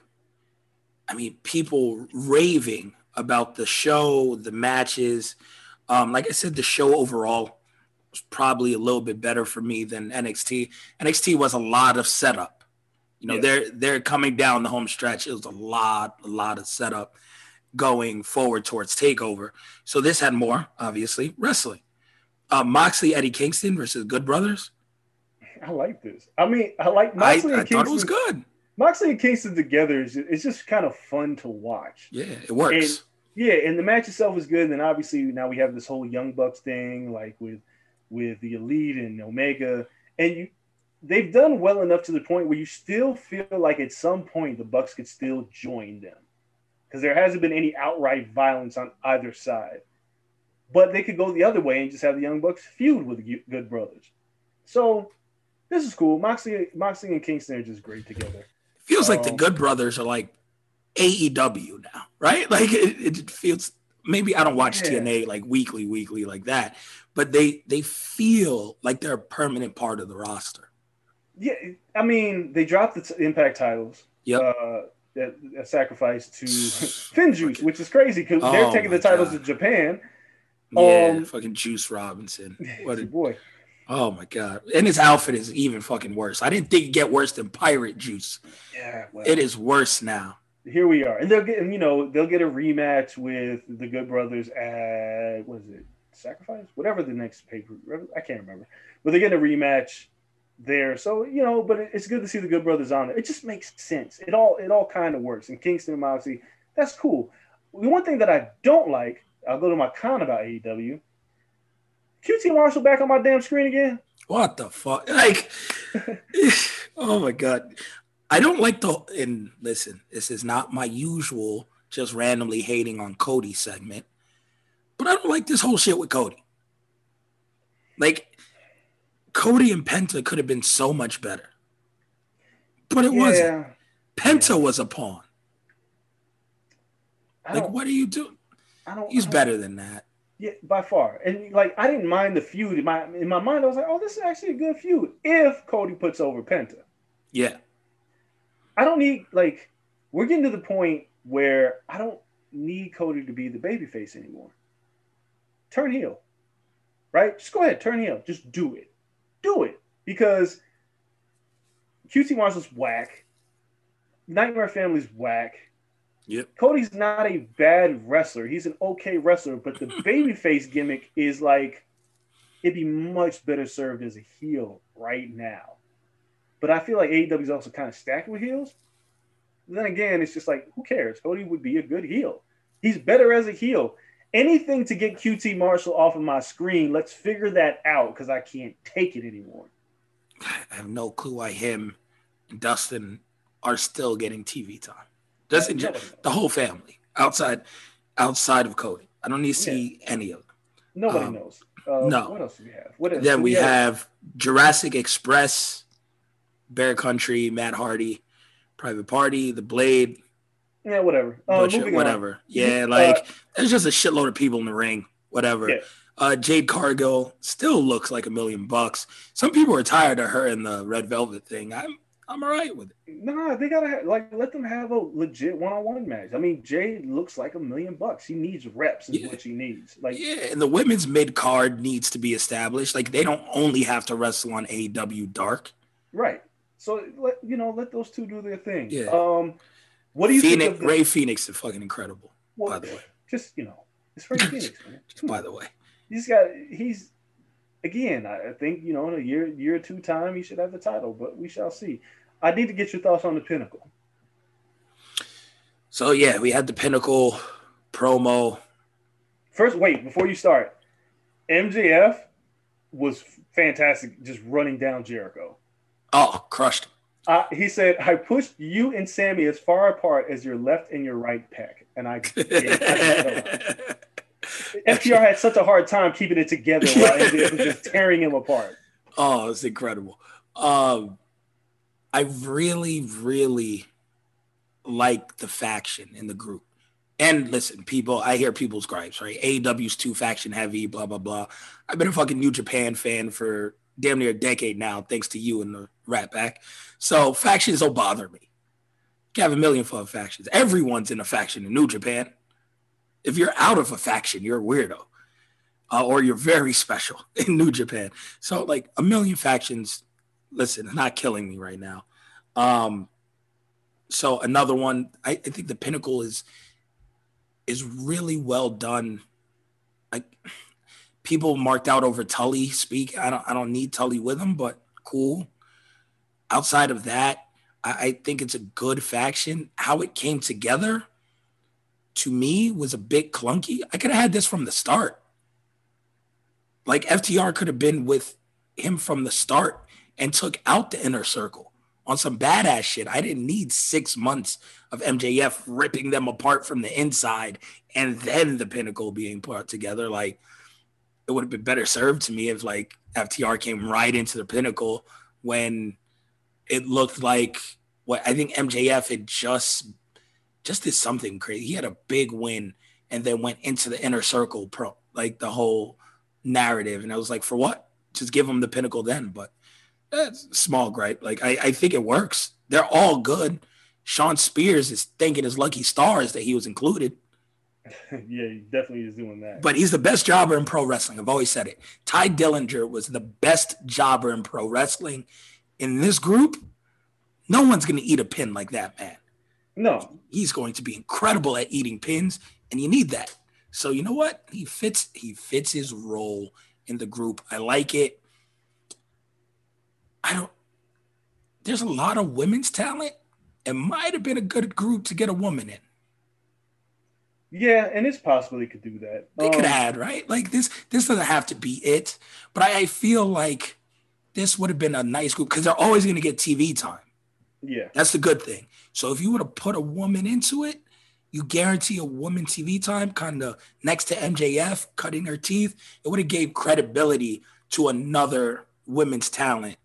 I mean, people raving about the show, the matches. Um, like I said, the show overall was probably a little bit better for me than N X T. N X T was a lot of setup. You know, yeah. they're they're coming down the home stretch. It was a lot, a lot of setup going forward towards TakeOver. So this had more, obviously, wrestling. Uh, Moxley, Eddie Kingston versus Good Brothers. I like this. I mean, I like Moxley I, and I Kingston. thought it was good. Moxley and Kingston together is just, it's just kind of fun to watch. Yeah, it works. Yeah, and the match itself is good. And then obviously now we have this whole Young Bucks thing, like with with the Elite and Omega, and you they've done well enough to the point where you still feel like at some point the Bucks could still join them because there hasn't been any outright violence on either side. But they could go the other way and just have the Young Bucks feud with the Good Brothers. So this is cool. Moxley, Moxley and Kingston are just great together. It feels um, like the Good Brothers are like A E W now, right? Like it, it feels. Maybe I don't watch yeah. T N A like weekly, weekly like that, but they they feel like they're a permanent part of the roster. Yeah, I mean they dropped the t- Impact titles. Yep. Uh, that, that sacrifice to FinJuice, which is crazy because oh they're taking the titles God. to Japan. Yeah, um, fucking Juice Robinson. What a boy. Oh my God. And his outfit is even fucking worse. I didn't think it'd get worse than Pirate Juice. Yeah. Well, it is worse now. Here we are. And they'll get, you know, they'll get a rematch with the Good Brothers at, what is it? Sacrifice? Whatever the next paper. I can't remember. But they're getting a rematch there. So, you know, but it's good to see the Good Brothers on there. It just makes sense. It all, it all kind of works. And Kingston and Moxley, that's cool. The one thing that I don't like, I'll go to my con about A E W. Q T Marshall back on my damn screen again. What the fuck? Like, oh my God. I don't like the, and listen, this is not my usual just randomly hating on Cody segment, but I don't like this whole shit with Cody. Like, Cody and Penta could have been so much better, but it yeah. wasn't. Penta yeah. was a pawn. Like, what are you doing? I don't, He's I don't, better than that. Yeah, by far. And like, I didn't mind the feud. In my in my mind, I was like, oh, this is actually a good feud if Cody puts over Penta. Yeah. I don't need, like, we're getting to the point where I don't need Cody to be the babyface anymore. Turn heel. Right? Just go ahead, turn heel. Just do it. Do it. Because Q T Marshall's whack. Nightmare Family's whack. Yep. Cody's not a bad wrestler. He's an okay wrestler, but the babyface gimmick is like, it'd be much better served as a heel right now. But I feel like A E W is also kind of stacked with heels. Then again, it's just like, who cares? Cody would be a good heel. He's better as a heel. Anything to get Q T Marshall off of my screen, let's figure that out because I can't take it anymore. I have no clue why him and Dustin are still getting T V time. Doesn't just, the whole family outside outside of Cody. I don't need to see yeah. any of them. Nobody um, knows. Uh, no. What else do we have? What else? Then we, we have, have Jurassic Express, Bear Country, Matt Hardy, Private Party, The Blade. Yeah, whatever. Uh, Butcher, whatever. On. Yeah, like uh, there's just a shitload of people in the ring. Whatever. Yeah. Uh, Jade Cargill still looks like a million bucks. Some people are tired of her in the Red Velvet thing. I'm I'm all right with it. Nah, they gotta have, like let them have a legit one-on-one match. I mean, Jade looks like a million bucks. He needs reps, is yeah. what she needs. Like, yeah, and the women's mid card needs to be established. Like, they don't only have to wrestle on A E W Dark, right? So let you know, let those two do their thing. Yeah. Um, what do you Phoenix, think of the, Ray Phoenix is fucking incredible. Well, by the way, just you know, it's Ray Phoenix, man. Just by the way, he's got he's again. I think you know in a year year or two time he should have the title, but we shall see. I need to get your thoughts on the Pinnacle. So, yeah, we had the Pinnacle promo. First, wait, before you start, M J F was fantastic just running down Jericho. Oh, crushed him. Uh, he said, I pushed you and Sammy as far apart as your left and your right pec. And I, yeah, I F T R had such a hard time keeping it together while M J F was just tearing him apart. Oh, it's incredible. Um, I really, really like the faction in the group. And listen, people, I hear people's gripes, right? A E W's too faction heavy, blah, blah, blah. I've been a fucking New Japan fan for damn near a decade now, thanks to you and the Rat Pack. So factions don't bother me. You can have a million fun factions. Everyone's in a faction in New Japan. If you're out of a faction, you're a weirdo. Uh, or you're very special in New Japan. So like a million factions, listen, not killing me right now. Um, so another one, I, I think the Pinnacle is is really well done. Like people marked out over Tully speak. I don't I don't need Tully with him, but cool. Outside of that, I, I think it's a good faction. How it came together, to me was a bit clunky. I could have had this from the start. Like F T R could have been with him from the start and took out the Inner Circle on some badass shit. I didn't need six months of M J F ripping them apart from the inside and then the Pinnacle being put together. Like, it would have been better served to me if like F T R came right into the Pinnacle when it looked like what I think M J F had just just did something crazy. He had a big win and then went into the Inner Circle pro, like the whole narrative. And I was like, for what? Just give him the Pinnacle then. But that's small gripe. Like, I, I think it works. They're all good. Sean Spears is thanking his lucky stars that he was included. Yeah, he definitely is doing that. But he's the best jobber in pro wrestling. I've always said it. Ty Dillinger was the best jobber in pro wrestling. In this group, no one's going to eat a pin like that, man. No. He's going to be incredible at eating pins, and you need that. So you know what? He fits he fits his role in the group. I like it. I don't there's a lot of women's talent. It might have been a good group to get a woman in. Yeah, and it's possible they could do that. They um, could add, right? Like this this doesn't have to be it. But I, I feel like this would have been a nice group because they're always going to get T V time. Yeah. That's the good thing. So if you would have put a woman into it, you guarantee a woman T V time kind of next to M J F cutting her teeth. It would have gave credibility to another women's talent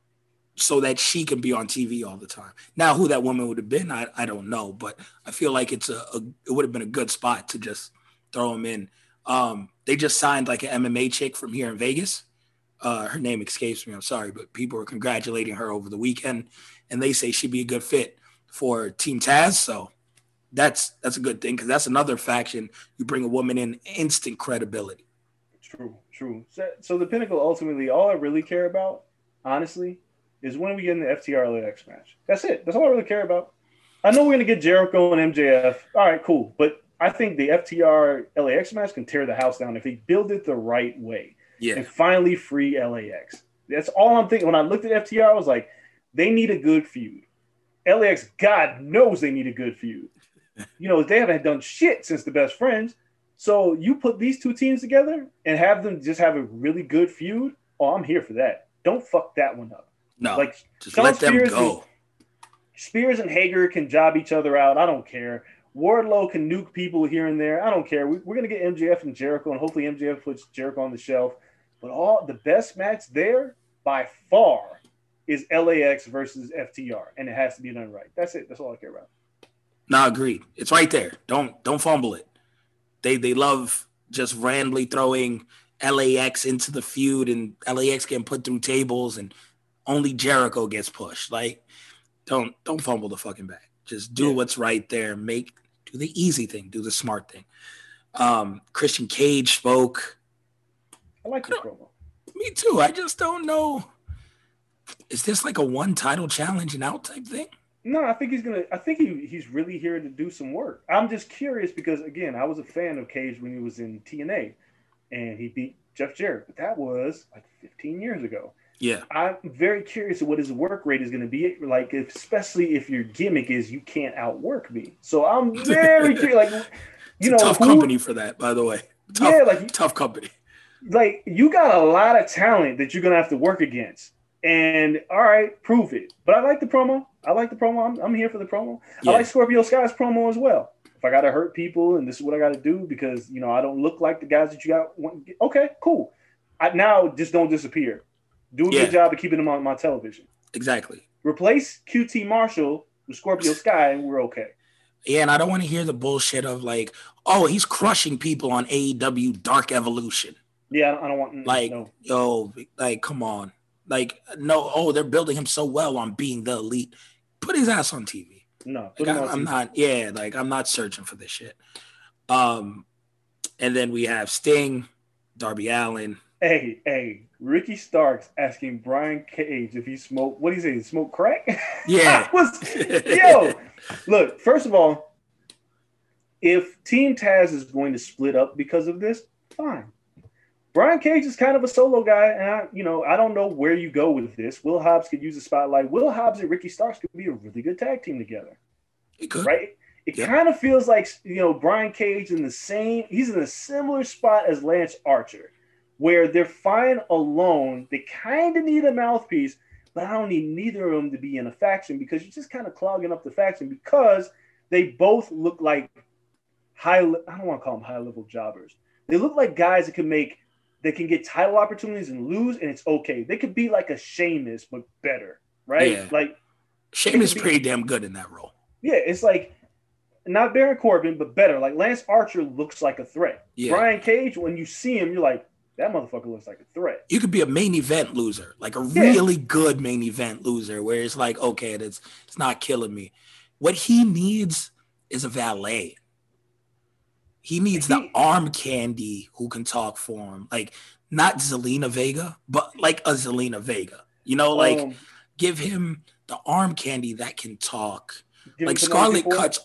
so that she can be on T V all the time. Now, who that woman would have been, I, I don't know. But I feel like it's a, a it would have been a good spot to just throw them in. Um, they just signed like an M M A chick from here in Vegas. Uh, her name escapes me. I'm sorry, but people were congratulating her over the weekend, and they say she'd be a good fit for Team Taz. So that's that's a good thing because that's another faction. You bring a woman in, instant credibility. True, true. So, so the Pinnacle, ultimately, all I really care about, honestly, is when we get in the F T R L A X match. That's it. That's all I really care about. I know we're going to get Jericho and M J F. All right, cool. But I think the F T R L A X match can tear the house down if they build it the right way. Yeah. And finally free L A X. That's all I'm thinking. When I looked at F T R, I was like, they need a good feud. L A X, God knows they need a good feud. You know, they haven't done shit since the Best Friends. So you put these two teams together and have them just have a really good feud. Oh, I'm here for that. Don't fuck that one up. No, like just Sean let them Spears go. And, Spears and Hager can job each other out. I don't care. Wardlow can nuke people here and there. I don't care. We, we're going to get M J F and Jericho, and hopefully M J F puts Jericho on the shelf. But all the best match there, by far, is L A X versus F T R, and it has to be done right. That's it. That's all I care about. No, agreed. It's right there. Don't don't fumble it. They they love just randomly throwing L A X into the feud, and L A X getting put through tables, and only Jericho gets pushed. Like, don't don't fumble the fucking bag. Just do yeah. what's right there. Make do the easy thing. Do the smart thing. Um, Christian Cage spoke. I like this promo. Me too. I just don't know. Is this like a one title challenge and out type thing? No, I think he's gonna. I think he, he's really here to do some work. I'm just curious because again, I was a fan of Cage when he was in T N A, and he beat Jeff Jarrett, but that was like fifteen years ago. Yeah, I'm very curious of what his work rate is going to be like, if, especially if your gimmick is you can't outwork me. So I'm very curious. Like, you it's know, a tough who, company for that, by the way. Tough, yeah, like tough company. Like you got a lot of talent that you're gonna have to work against. And all right, prove it. But I like the promo. I like the promo. I'm, I'm here for the promo. Yeah. I like Scorpio Sky's promo as well. If I got to hurt people and this is what I got to do because, you know, I don't look like the guys that you got. Okay, cool. I, now just don't disappear. Do a yeah. good job of keeping them on my television. Exactly. Replace Q T Marshall with Scorpio Sky and we're okay. Yeah, and I don't want to hear the bullshit of like, oh, he's crushing people on A E W Dark Evolution. Yeah, I don't want like, no. yo, like, come on. Like, no, oh, they're building him so well on being the elite. Put his ass on T V. No, like, I, I'm not, yeah, like, I'm not searching for this shit. Um, and then we have Sting, Darby Allin. Hey, hey, Ricky Starks asking Brian Cage if he smoked, what do you say, smoke crack? Yeah. was, yo, look, first of all, if Team Taz is going to split up because of this, fine. Brian Cage is kind of a solo guy, and I, you know, I don't know where you go with this. Will Hobbs could use a spotlight. Will Hobbs and Ricky Starks could be a really good tag team together. He could. Right? It Yep. kind of feels like, you know, Brian Cage in the same, he's in a similar spot as Lance Archer, where they're fine alone. They kind of need a mouthpiece, but I don't need neither of them to be in a faction because you're just kind of clogging up the faction because they both look like high, I don't want to call them high level jobbers. They look like guys that can make, that can get title opportunities and lose, and it's okay. They could be like a Sheamus, but better, right? Yeah. Like Sheamus be- pretty damn good in that role. Yeah, it's like not Baron Corbin, but better. Like Lance Archer looks like a threat. Yeah. Brian Cage, when you see him, you're like, that motherfucker looks like a threat. You could be a main event loser, like a Yeah. really good main event loser, where it's like, okay, it's it's not killing me. What he needs is a valet. He needs He- the arm candy who can talk for him, like not Zelina Vega, but like a Zelina Vega. You know, like Um, give him the arm candy that can talk. give Like him some Scarlett other people. cuts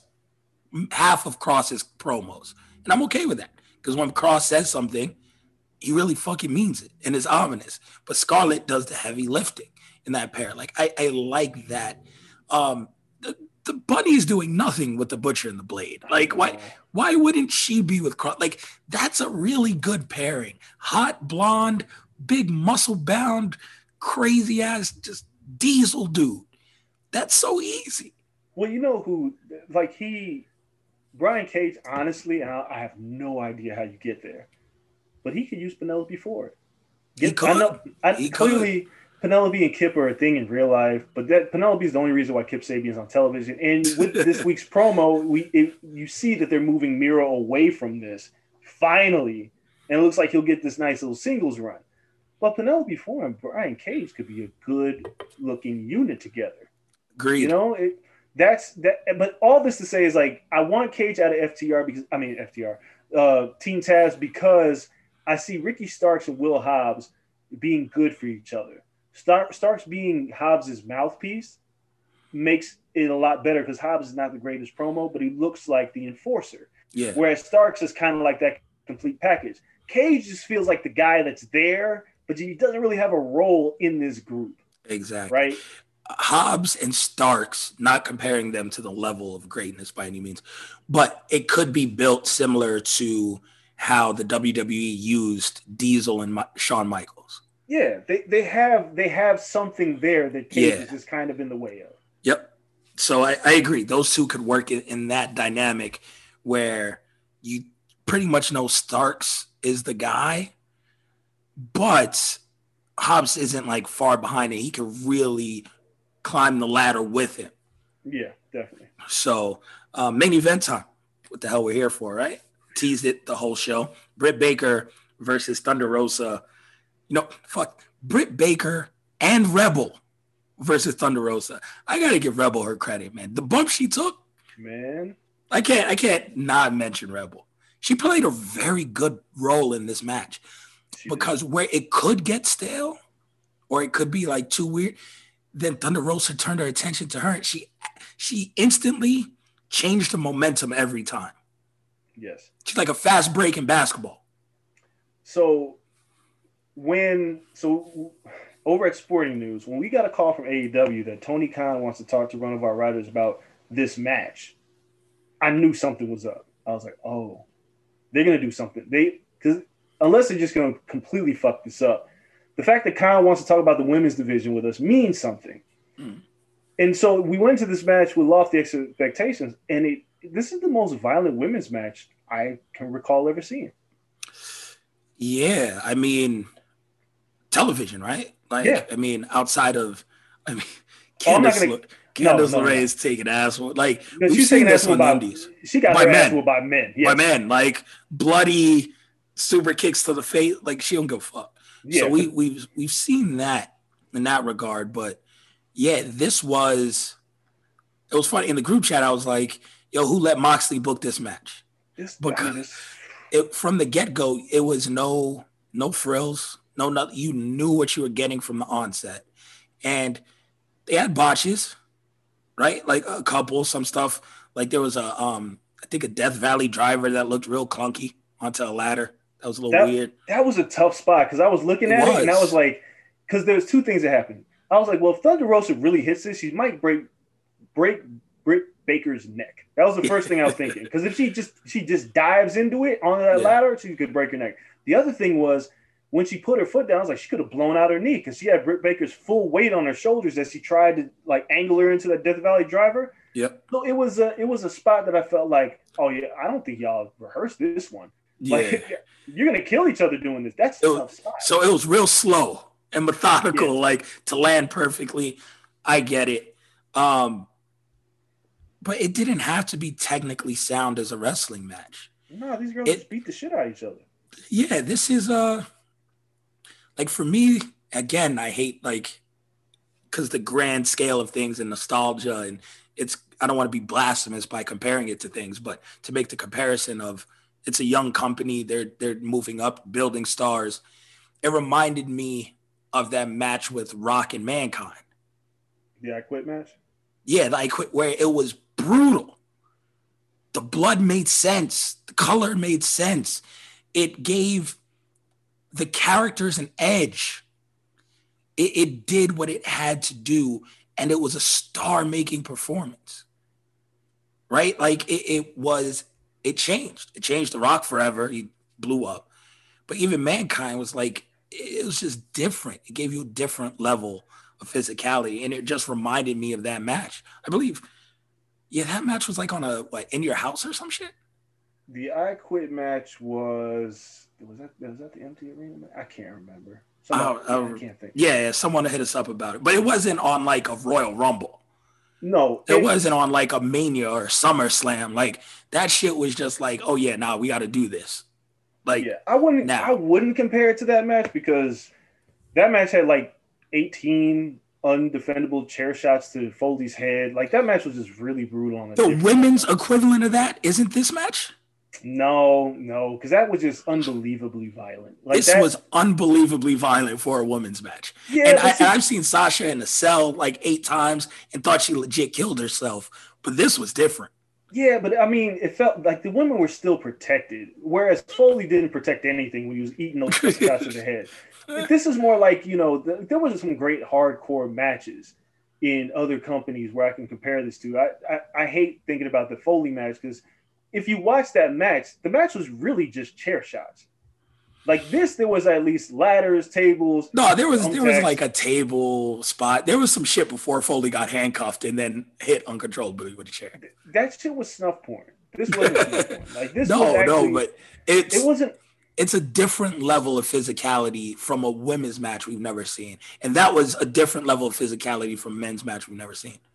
half of Cross's promos, and I'm okay with that because when Cross says something, he really fucking means it and it's ominous. But Scarlett does the heavy lifting in that pair. Like I, I like that. Um, the, the Bunny's doing nothing with the Butcher and the Blade. Like why why wouldn't she be with Cross? Like that's a really good pairing. Hot blonde, big muscle bound, crazy ass, just diesel dude. That's so easy. Well, you know who, like he, Brian Cage, honestly, and I, I have no idea how you get there, but he could use Penelope Ford. He Get- could. I know, I, He clearly, Penelope and Kip are a thing in real life, but that Penelope is the only reason why Kip Sabian's on television. And with this week's promo, we it, you see that they're moving Miro away from this finally, and it looks like he'll get this nice little singles run. But Penelope Ford and Brian Cage could be a good-looking unit together. Agreed. You know, it, that's that. But all this to say is like, I want Cage out of F T R because I mean F T R, uh, Team Taz, because I see Ricky Starks and Will Hobbs being good for each other. Stark, Starks being Hobbs' mouthpiece makes it a lot better because Hobbs is not the greatest promo, but he looks like the enforcer. Yeah. Whereas Starks is kind of like that complete package. Cage just feels like the guy that's there, but he doesn't really have a role in this group, Exactly. right? Hobbs and Starks, not comparing them to the level of greatness by any means, but it could be built similar to how the W W E used Diesel and Ma- Shawn Michaels. Yeah, they, they have they have something there that Cage Yeah. is just kind of in the way of. Yep. So I, I agree. Those two could work in, in that dynamic where you pretty much know Starks is the guy, but Hobbs isn't like far behind it. He could really climb the ladder with him. Yeah, definitely. So uh, main event time. What the hell we're here for, right? Teased it the whole show. Britt Baker versus Thunder Rosa. You know, fuck. Britt Baker and Rebel versus Thunder Rosa. I gotta give Rebel her credit, man. The bump she took, Man, I can't I can't not mention Rebel. She played a very good role in this match she because where it could get stale or it could be like too weird, then Thunder Rosa turned her attention to her and she she instantly changed the momentum every time. yes. She's like a fast break in basketball. So when so over at Sporting News, when we got a call from A E W that Tony Khan wants to talk to one of our writers about this match, I knew something was up. I was like, oh, they're gonna do something. They because unless they're just gonna completely fuck this up. The fact that Khan wants to talk about the women's division with us means something. Mm. And so we went to this match with lofty expectations, and it this is the most violent women's match I can recall ever seeing. Yeah, I mean, television, right? Like, Yeah. I mean, outside of, I mean, Oh, I'm not Candice, gonna- Le- Candice no, no, LeRae is taking ass. Like, No, we've she's seen taking this ass on by Indies. she got By her ass men. whooped by men. Yes. My man, like bloody super kicks to the face. Like, she don't give a fuck. Yeah. So we we've we've seen that in that regard. But yeah, this was it was funny in the group chat. I was like, "Yo, who let Moxley book this match?" This, Because- I mean, this- It from the get go, it was no no frills, no nothing. You knew what you were getting from the onset, and they had botches, right? Like a couple, some stuff. Like there was a um, I think a Death Valley driver that looked real clunky onto a ladder. That was a little That- weird. that was a tough spot because I was looking It at it and I was. was like, because there's two things that happened. I was like, well, if Thunder Rosa really hits this, she might break break Britt Baker's neck. That was the first thing I was thinking. Because if she just she just dives into it on that yeah. ladder, she could break her neck. The other thing was when she put her foot down, I was like, she could have blown out her knee because she had Britt Baker's full weight on her shoulders as she tried to like angle her into that Death Valley driver. Yep. So it was a it was a spot that I felt like, oh yeah, I don't think y'all rehearsed this one. Yeah. Like, you're gonna kill each other doing this. That's a tough spot. So it was real slow and methodical, yeah. like to land perfectly. I get it. Um, but it didn't have to be technically sound as a wrestling match. No, these girls it, just beat the shit out of each other. Yeah, this is uh like for me, again, I hate like because the grand scale of things and nostalgia, and it's I don't want to be blasphemous by comparing it to things, but to make the comparison of it's a young company, they're they're moving up, building stars. It reminded me of that match with Rock and Mankind. The I Quit match? Yeah, the I Quit, where it was brutal. The blood made sense. The color made sense. It gave the characters an edge. It, it did what it had to do, and it was a star-making performance. Right? Like, it, it was, it changed. It changed The Rock forever. He blew up. But even Mankind was like, it was just different. It gave you a different level of physicality, and it just reminded me of that match. I believe, yeah, that match was like on a, what, In Your House or some shit? The I Quit match was, was that was that the empty arena match? I can't remember. Someone, oh, I can't think. Yeah, yeah, someone hit us up about it. But it wasn't on like a Royal Rumble. No. It, it wasn't on like a Mania or SummerSlam. Like that shit was just like, oh yeah, nah, we got to do this. Like, yeah, I wouldn't, nah. I wouldn't compare it to that match because that match had like eighteen undefendable chair shots to Foley's head. Like that match was just really brutal on the women's equivalent of that isn't this match. No, no, because that was just unbelievably violent. Like this that, was unbelievably violent for a women's match. Yeah, and, I, see, and I've seen Sasha in the cell like eight times and thought she legit killed herself. But this was different. Yeah, but I mean, it felt like the women were still protected, whereas Foley didn't protect anything when he was eating those shots to the head. This is more like, you know, the, there was some great hardcore matches in other companies where I can compare this to. I, I, I hate thinking about the Foley match because if you watch that match, the match was really just chair shots. Like this, there was at least ladders, tables. No, there was there was like a table spot. There was some shit before Foley got handcuffed and then hit uncontrollably with a chair. That shit was snuff porn. This wasn't snuff porn. Like this. No, was actually, no, but it's it wasn't. It's a different level of physicality from a women's match we've never seen, and that was a different level of physicality from men's match we've never seen.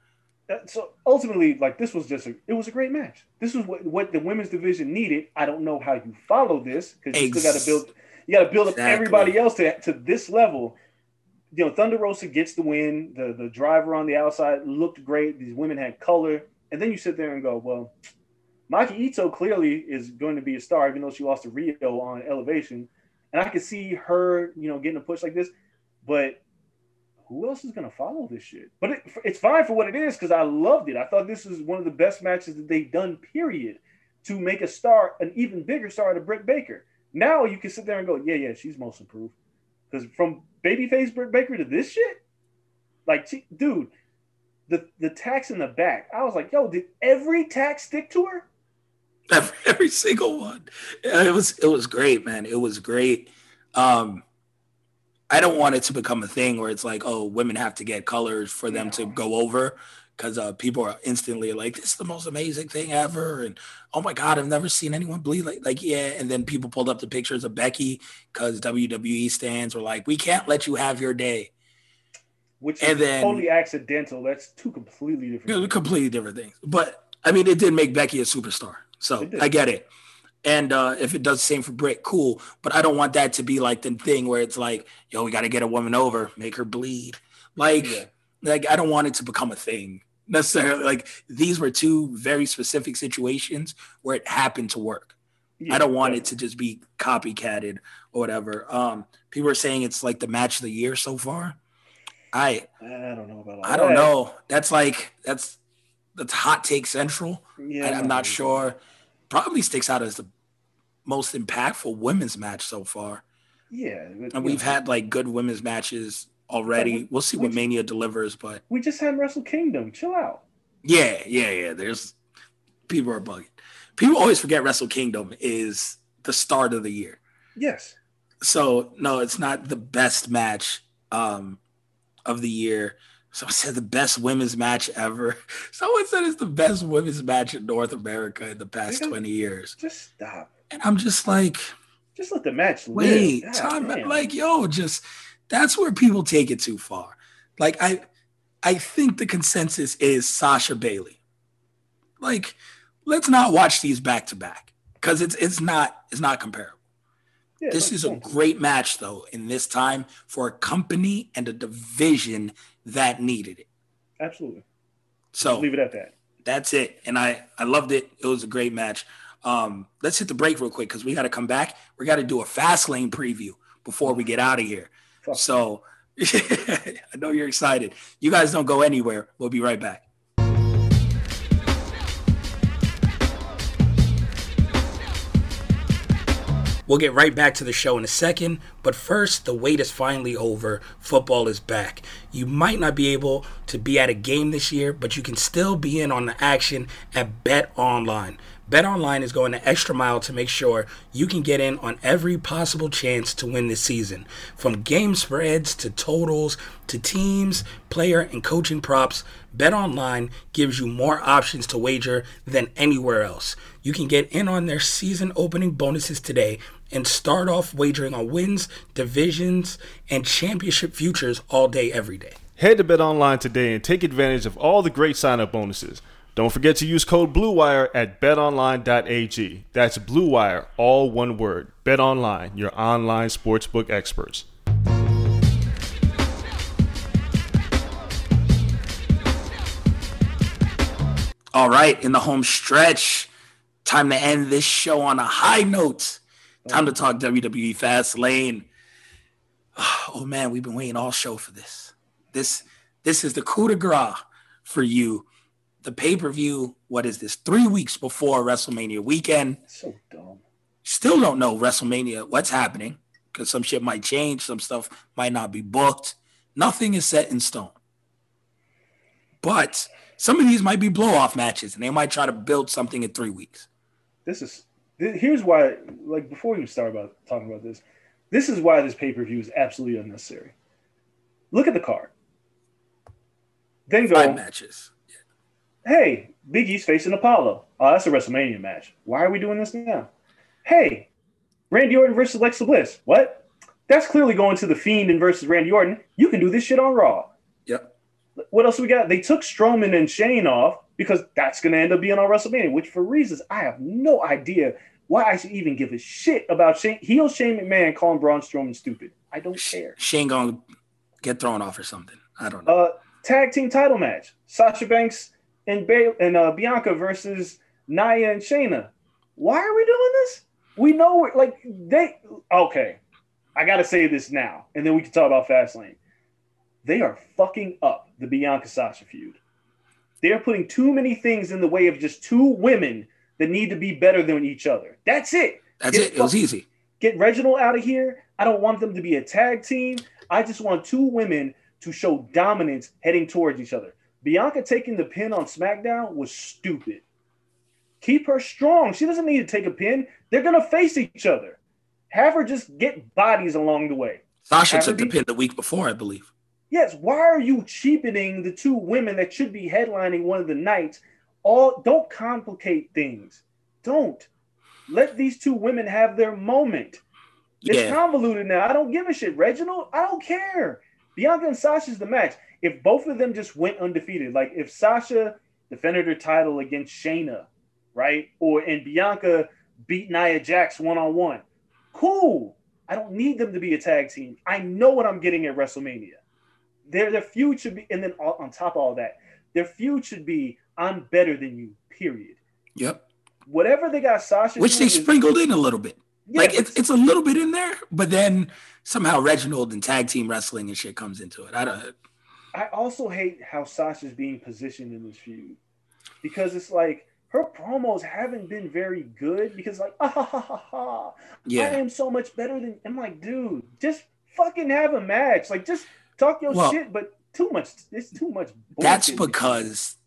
So ultimately, like this was just a, it was a great match. This was what, what the women's division needed. I don't know how you follow this because you Ex- still got to build. You got to build up exactly. everybody else to, to this level. You know, Thunder Rosa gets the win. The the driver on the outside looked great. These women had color, and then you sit there and go, well, Maki Ito clearly is going to be a star, even though she lost to Rio on Elevation, and I could see her, you know, getting a push like this, but. Who else is going to follow this shit? But it, it's fine for what it is because I loved it. I thought this was one of the best matches that they've done, period, to make a star, an even bigger star to Britt Baker. Now you can sit there and go, yeah, yeah, she's most improved. Because from babyface Britt Baker to this shit, like, she, dude, the, the tacks in the back, I was like, yo, did every tack stick to her? Every, every single one. It was, it was great, man. It was great. Um, I don't want it to become a thing where it's like, oh, women have to get colors for them no. to go over because uh, people are instantly like, this is the most amazing thing ever. And, oh, my God, I've never seen anyone bleed. Like, like yeah. And then people pulled up the pictures of Becky because W W E stands were like, we can't let you have your day. Which and is then, totally accidental. That's two completely different you know, things. Completely different things. But, I mean, it did make Becky a superstar. So I get it. And uh, if it does the same for Britt, cool. But I don't want that to be like the thing where it's like, yo, we got to get a woman over, make her bleed. Like, yeah. like I don't want it to become a thing necessarily. Like these were two very specific situations where it happened to work. Yeah, I don't want yeah. it to just be copycatted or whatever. Um, people are saying it's like the match of the year so far. I I don't know about all I don't that. know. That's like that's that's hot take central. Yeah, I, I'm not sure. Probably sticks out as the most impactful women's match so far. Yeah. And we've know. had like good women's matches already. We, we'll see what we, Mania delivers, but we just had Wrestle Kingdom. Chill out. Yeah, yeah, yeah. There's people are bugging. People always forget Wrestle Kingdom is the start of the year. Yes. So no, it's not the best match um, of the year. Someone said the best women's match ever. Someone said it's the best women's match in North America in the past twenty years. Just stop. And I'm just like, just let the match live. Wait, God, time, damn. like, yo, just that's where people take it too far. Like, I, I think the consensus is Sasha Bailey. Like, let's not watch these back to back because it's it's not it's not comparable. Yeah, this is a great match though in this time for a company and a division that needed it. Absolutely. So Just leave it at that. That's it, and I I loved it. It was a great match. Um, let's hit the break real quick because we got to come back. We got to do a fast lane preview before we get out of here. Fuck. So I know you're excited. You guys don't go anywhere. We'll be right back. We'll get right back to the show in a second, but first, the wait is finally over. Football is back. You might not be able to be at a game this year, but you can still be in on the action at BetOnline. BetOnline is going the extra mile to make sure you can get in on every possible chance to win this season. From game spreads to totals to teams, player, and coaching props, BetOnline gives you more options to wager than anywhere else. You can get in on their season opening bonuses today and start off wagering on wins, divisions, and championship futures all day, every day. Head to BetOnline today and take advantage of all the great sign-up bonuses. Don't forget to use code BlueWire at bet online dot a g. That's BlueWire, all one word. BetOnline, your online sportsbook experts. All right, in the home stretch, time to end this show on a high note. Time to talk W W E Fastlane. Oh, man, we've been waiting all show for this. This, this is the coup de grace for you. The pay-per-view, what is this, three weeks before WrestleMania weekend. So dumb. Still don't know WrestleMania, what's happening, because some shit might change. Some stuff might not be booked. Nothing is set in stone. But some of these might be blow-off matches, and they might try to build something in three weeks. This is here's why, like, before we even start about talking about this, this is why this pay-per-view is absolutely unnecessary. Look at the card. Then go Five matches. Hey, Big E's facing Apollo. Oh, that's a WrestleMania match. Why are we doing this now? Hey, Randy Orton versus Alexa Bliss. What? That's clearly going to The Fiend and versus Randy Orton. You can do this shit on Raw. Yep. What else we got? They took Strowman and Shane off because that's going to end up being on WrestleMania, which for reasons I have no idea why I should even give a shit about Shane. Heel Shane McMahon calling Braun Strowman stupid. I don't care. Shane going to get thrown off or something. I don't know. Uh, tag team title match. Sasha Banks and, ba- and uh, Bianca versus Nia and Shayna. Why are we doing this? We know we're like they okay. I gotta say this now, and then we can talk about Fastlane. They are fucking up the Bianca Sasha feud. They are putting too many things in the way of just two women that need to be better than each other. That's it. That's get it. It was easy. Get Reginald out of here. I don't want them to be a tag team. I just want two women to show dominance heading towards each other. Bianca taking the pin on SmackDown was stupid. Keep her strong. She doesn't need to take a pin. They're going to face each other. Have her just get bodies along the way. Sasha Have took the be- pin the week before, I believe. Yes. Why are you cheapening the two women that should be headlining one of the nights? All don't complicate things. Don't. Let these two women have their moment. It's Yeah. convoluted now. I don't give a shit. Reginald, I don't care. Bianca and Sasha's the match. If both of them just went undefeated, like if Sasha defended her title against Shayna, right? Or and Bianca beat Nia Jax one-on-one, cool. I don't need them to be a tag team. I know what I'm getting at WrestleMania. Their, their feud should be, and then on, on top of all that, their feud should be, I'm better than you, period. Yep. Whatever they got Sasha Which they doing is- sprinkled in a little bit. Yeah, like it's it's a little bit in there, but then somehow Reginald and tag team wrestling and shit comes into it. I don't. I also hate how Sasha's being positioned in this feud because it's like her promos haven't been very good because like, ah, ha, ha, ha, ha. Yeah. I am so much better than, I'm like, dude, just fucking have a match. Like, just talk your Well, shit, but too much, it's too much bullshit. That's because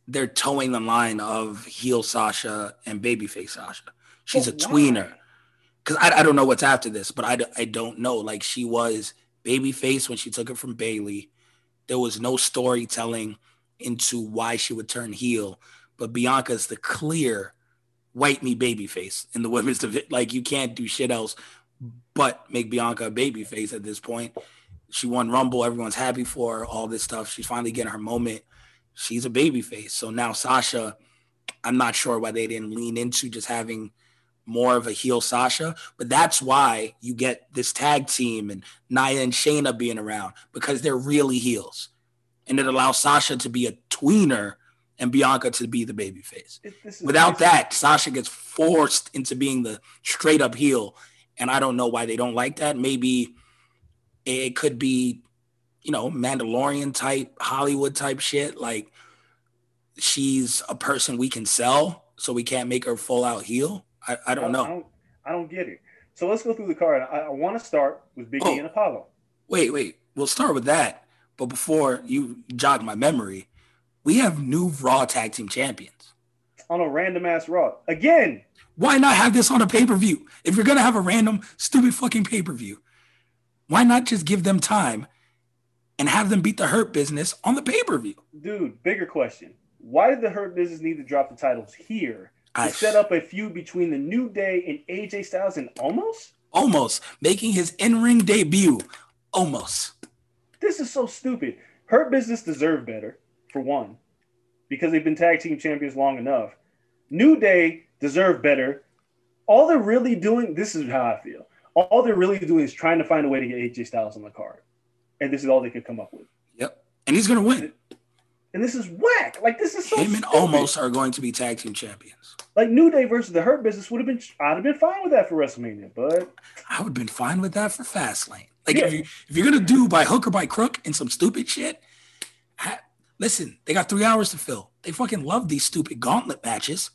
they're towing the line of heel Sasha and babyface Sasha. She's But a why? tweener. Because I, I don't know what's after this, but I, I don't know. Like, she was babyface when she took it from Bayley. There was no storytelling into why she would turn heel. But Bianca's the clear white meat babyface in the women's division. Like, you can't do shit else but make Bianca a babyface at this point. She won Rumble. Everyone's happy for her, all this stuff. She's finally getting her moment. She's a babyface. So now Sasha, I'm not sure why they didn't lean into just having more of a heel Sasha, but that's why you get this tag team and Nia and Shayna being around, because they're really heels. And it allows Sasha to be a tweener and Bianca to be the babyface. Without that, Sasha gets forced into being the straight up heel. And I don't know why they don't like that. Maybe it could be, you know, Mandalorian type, Hollywood type shit. Like, she's a person we can sell, so we can't make her full out heel. I, I don't know. I don't, I don't get it. So let's go through the card. I, I want to start with Big Oh. E and Apollo. Wait, wait. We'll start with that. But before you jog my memory, we have new Raw Tag Team Champions. On a random ass Raw. Again. Why not have this on a pay-per-view? If you're going to have a random, stupid fucking pay-per-view, why not just give them time and have them beat the Hurt Business on the pay-per-view? Dude, bigger question. Why did the Hurt Business need to drop the titles here to I- set up a feud between the New Day and A J Styles and Almost? Almost. Making his in-ring debut. Almost. This is so stupid. Hurt Business deserve better, for one, because they've been tag team champions long enough. New Day deserve better. All they're really doing, this is how I feel. All they're really doing is trying to find a way to get A J Styles on the card. And this is all they could come up with. Yep. And he's going to win. And this is whack. Like, this is so Him and stupid. Almost are going to be tag team champions. Like, New Day versus the Hurt Business would have been, I'd have been fine with that for WrestleMania, but I would have been fine with that for Fastlane. Like, Yeah. if, you, if you're going to do by hook or by crook and some stupid shit, ha- listen, they got three hours to fill. They fucking love these stupid gauntlet matches.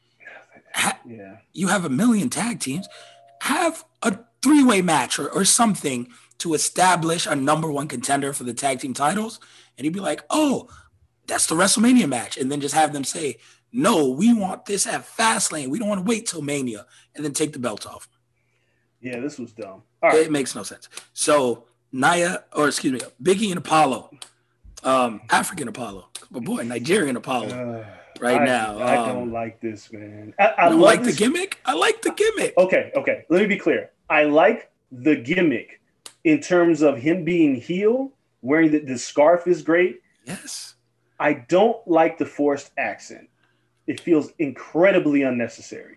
Ha- yeah. you have a million tag teams. Have a three-way match or, or something to establish a number one contender for the tag team titles. And you'd be like, oh, that's the WrestleMania match. And then just have them say, no, we want this at Fastlane. We don't want to wait till Mania. And then take the belt off. Yeah, this was dumb. All right. It makes no sense. So Nia, or excuse me, Biggie and Apollo, um, African Apollo, my boy, Nigerian Apollo, Uh, right I, now. I um, don't like this, man. I, I you don't love like this. the gimmick? I like the gimmick. Okay, okay. Let me be clear. I like the gimmick in terms of him being heel, wearing the, the scarf is great. Yes. I don't like the forced accent. It feels incredibly unnecessary.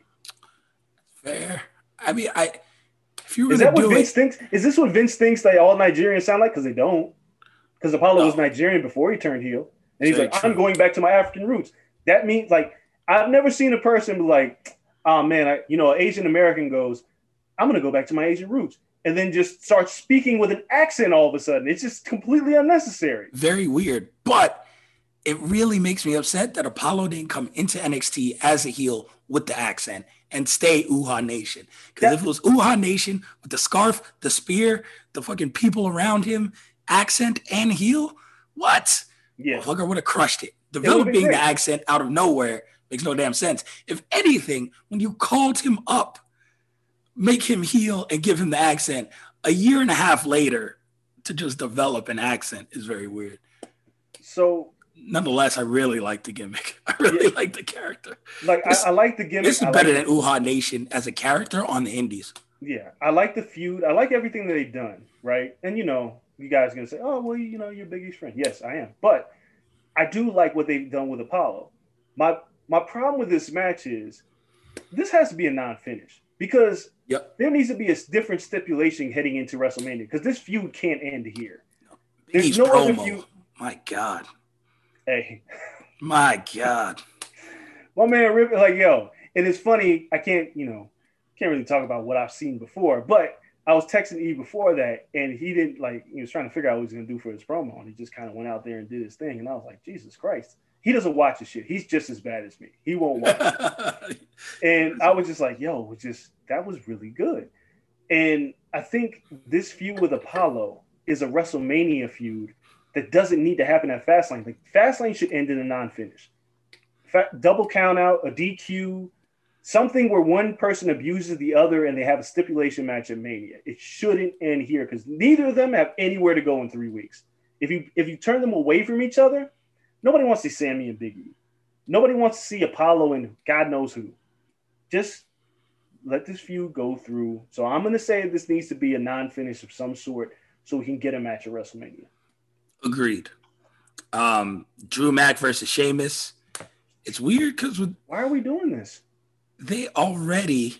Fair. I mean, I if you Is really that what do Vince it, thinks? Is this what Vince thinks they all Nigerians sound like? Because they don't. Because Apollo No. was Nigerian before he turned heel. And he's Very like, true. I'm going back to my African roots. That means, like, I've never seen a person be like, oh, man, I, you know, an Asian American goes, I'm going to go back to my Asian roots. And then just starts speaking with an accent all of a sudden. It's just completely unnecessary. very weird. But it really makes me upset that Apollo didn't come into N X T as a heel with the accent and stay Uha Nation. Because if it was Uha Nation with the scarf, the spear, the fucking people around him, accent and heel, what? Yeah. Motherfucker would have crushed it. would've Developing been the great. accent out of nowhere makes no damn sense. If anything, when you called him up, make him heel and give him the accent a year and a half later to just develop an accent is very weird. So, Nonetheless, I really like the gimmick. I really like the character. like, I, This- I like the gimmick. This is I better like, than Uha Nation as a character on the indies. Yeah. I like the feud. I like everything that they've done, right? And, you know, you guys are going to say, oh, well, you know, you're Biggie's friend. Yes, I am. But I do like what they've done with Apollo. My my problem with this match is this has to be a non-finish because Yep. there needs to be a different stipulation heading into WrestleMania because this feud can't end here. There's Biggie's no other promo. feud. My God. Hey, My God. my man Rip, like, yo, and it's funny. I can't, you know, can't really talk about what I've seen before, but I was texting E before that, and he didn't like. He was trying to figure out what he was going to do for his promo, and he just kind of went out there and did his thing. And I was like, Jesus Christ, he doesn't watch his shit. He's just as bad as me. He won't watch it. And I was just like, yo, it just that was really good. And I think this feud with Apollo is a WrestleMania feud that doesn't need to happen at Fastlane. Like Fastlane should end in a non-finish. fa- double count out, a D Q, something where one person abuses the other and they have a stipulation match at Mania. It shouldn't end here because neither of them have anywhere to go in three weeks. If you if you turn them away from each other, nobody wants to see Sammy and Big E. Nobody wants to see Apollo and God knows who. Just let this feud go through. So I'm going to say this needs to be a non-finish of some sort so we can get a match at WrestleMania. Agreed. Um, Drew Mac versus Sheamus. It's weird because why are we doing this? They already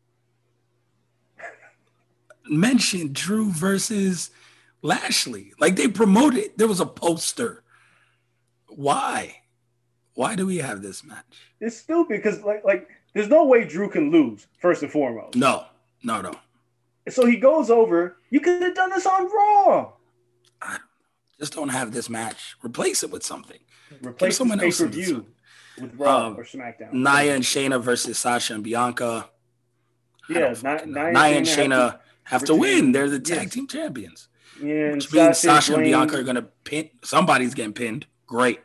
mentioned Drew versus Lashley. Like they promoted. There was a poster. Why? Why do we have this match? It's stupid because like like there's no way Drew can lose, first and foremost. No, no, no. So he goes over. You could have done this on Raw. I just don't have this match. Replace it with something. Replace someone else pay per view with Raw um, or SmackDown. Nia and Shayna versus Sasha and Bianca. Yeah, Nia, Nia, Nia and Shayna have to, have to win. They're the tag yes. team champions. Yeah, which means Sasha, Sasha and Bianca are going to pin. Somebody's getting pinned. Great.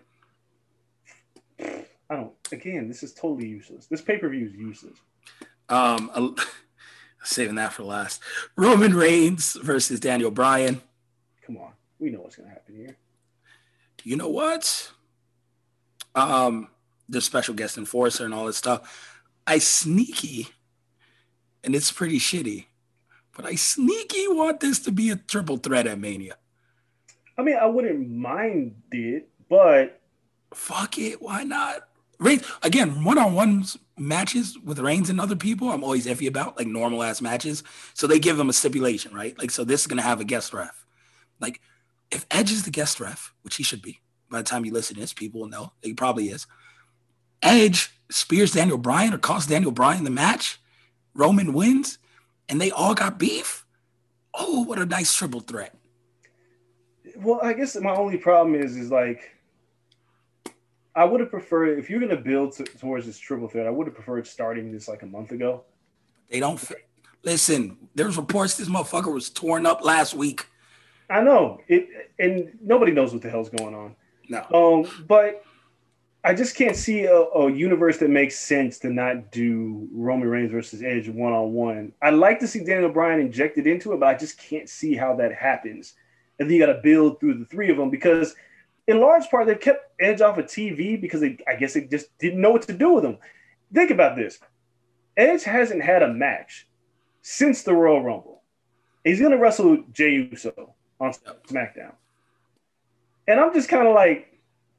I don't. Again, this is totally useless. This pay per view is useless. Um, saving that for last. Roman Reigns versus Daniel Bryan. Come on, we know what's going to happen here. You know what? Um, the special guest enforcer and all this stuff. I sneaky, and it's pretty shitty, but I sneaky want this to be a triple threat at Mania. I mean, I wouldn't mind it, but fuck it, why not? Reigns, again, one-on-one matches with Reigns and other people, I'm always iffy about, like normal-ass matches. So they give them a stipulation, right? Like, so this is going to have a guest ref. Like, if Edge is the guest ref, which he should be, by the time you listen to this, people will know he probably is. Edge spears Daniel Bryan or costs Daniel Bryan the match. Roman wins, and they all got beef. Oh, what a nice triple threat. Well, I guess my only problem is, is like, I would have preferred, if you're going to build to, towards this triple threat, I would have preferred starting this like a month ago. They don't fit. Listen, there's reports this motherfucker was torn up last week. I know it, and nobody knows what the hell's going on. No. Um, but I just can't see a, a universe that makes sense to not do Roman Reigns versus Edge one-on-one. I'd like to see Daniel Bryan injected into it, but I just can't see how that happens. And then you got to build through the three of them because in large part, they've kept Edge off of T V because they, I guess they just didn't know what to do with him. Think about this. Edge hasn't had a match since the Royal Rumble. He's going to wrestle Jey Uso on SmackDown. And I'm just kind of like,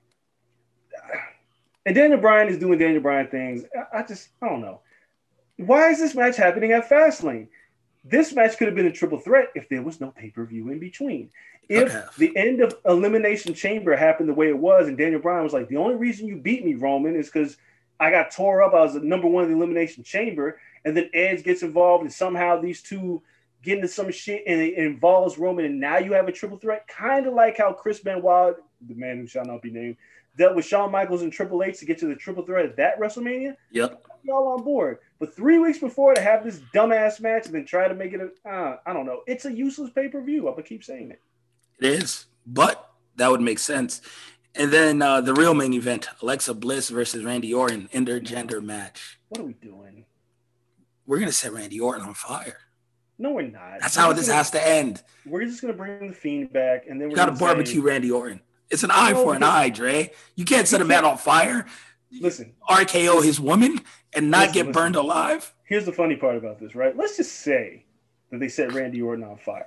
and Daniel Bryan is doing Daniel Bryan things. I, I just, I don't know. Why is this match happening at Fastlane? This match could have been a triple threat if there was no pay-per-view in between. If okay. the end of Elimination Chamber happened the way it was, and Daniel Bryan was like, the only reason you beat me, Roman, is because I got tore up. I was the number one in the Elimination Chamber. And then Edge gets involved, and somehow these two get into some shit, and it involves Roman, and now you have a triple threat. Kind of like how Chris Benoit, the man who shall not be named, dealt with Shawn Michaels and Triple H to get to the triple threat at that WrestleMania. Yep. Y'all on board. But three weeks before to have this dumbass match and then try to make it a, uh, I don't know. It's a useless pay-per-view. I'm going to keep saying it. It is, but that would make sense. And then uh, the real main event, Alexa Bliss versus Randy Orton, intergender match. What are we doing? We're going to set Randy Orton on fire. No, we're not. That's we're how this gonna, has to end. We're just going to bring the Fiend back, and then we're got to say, barbecue Randy Orton. It's an eye for an eye, Dre. You can't set a man on fire. Listen. R K O his woman and not listen, get listen. burned alive. Here's the funny part about this, right? Let's just say that they set Randy Orton on fire.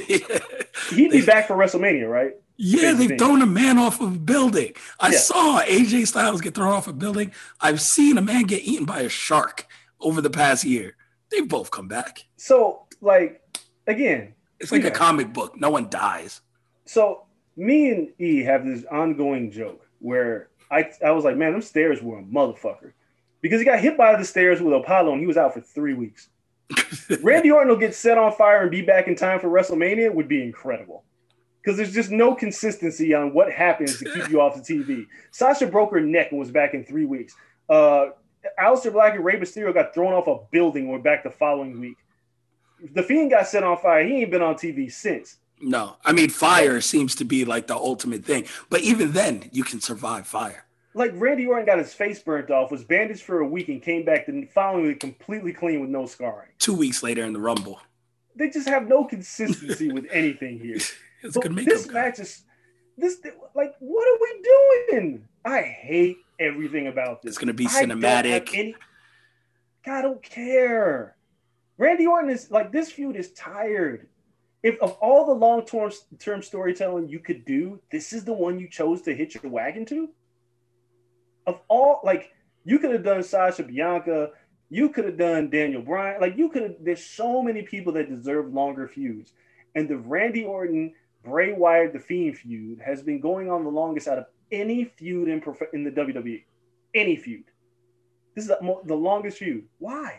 He'd be back for WrestleMania, right? Yeah, they've thing. thrown a man off of a building. I yeah. saw A J Styles get thrown off a building. I've seen a man get eaten by a shark over the past year. They've both come back. So, like, again. It's like know. a comic book. No one dies. So, me and E have this ongoing joke where I I was like, man, them stairs were a motherfucker. Because he got hit by the stairs with Apollo and he was out for three weeks. Randy Orton will get set on fire and be back in time for WrestleMania would be incredible. Because there's just no consistency on what happens to keep you off the T V. Sasha broke her neck and was back in three weeks. Uh, Aleister Black and Rey Mysterio got thrown off a building and were back the following week. The Fiend got set on fire. He ain't been on T V since. No, I mean, fire seems to be like the ultimate thing. But even then, you can survive fire. like Randy Orton got his face burnt off, was bandaged for a week, and came back the following week completely clean with no scarring. Two weeks later in the Rumble. They just have no consistency with anything here. It's a good makeup this guy. match is this like what are we doing? I hate everything about this. It's gonna be I don't cinematic. have any, I don't care. Randy Orton is like this feud is tired. If of all the long-term term storytelling you could do, this is the one you chose to hitch your wagon to? Of all, like, you could have done Sasha Bianca, you could have done Daniel Bryan, like, you could have, there's so many people that deserve longer feuds. And the Randy Orton, Bray Wyatt, The Fiend feud has been going on the longest out of any feud in, prof- in the W W E. Any feud. This is the, the longest feud. Why?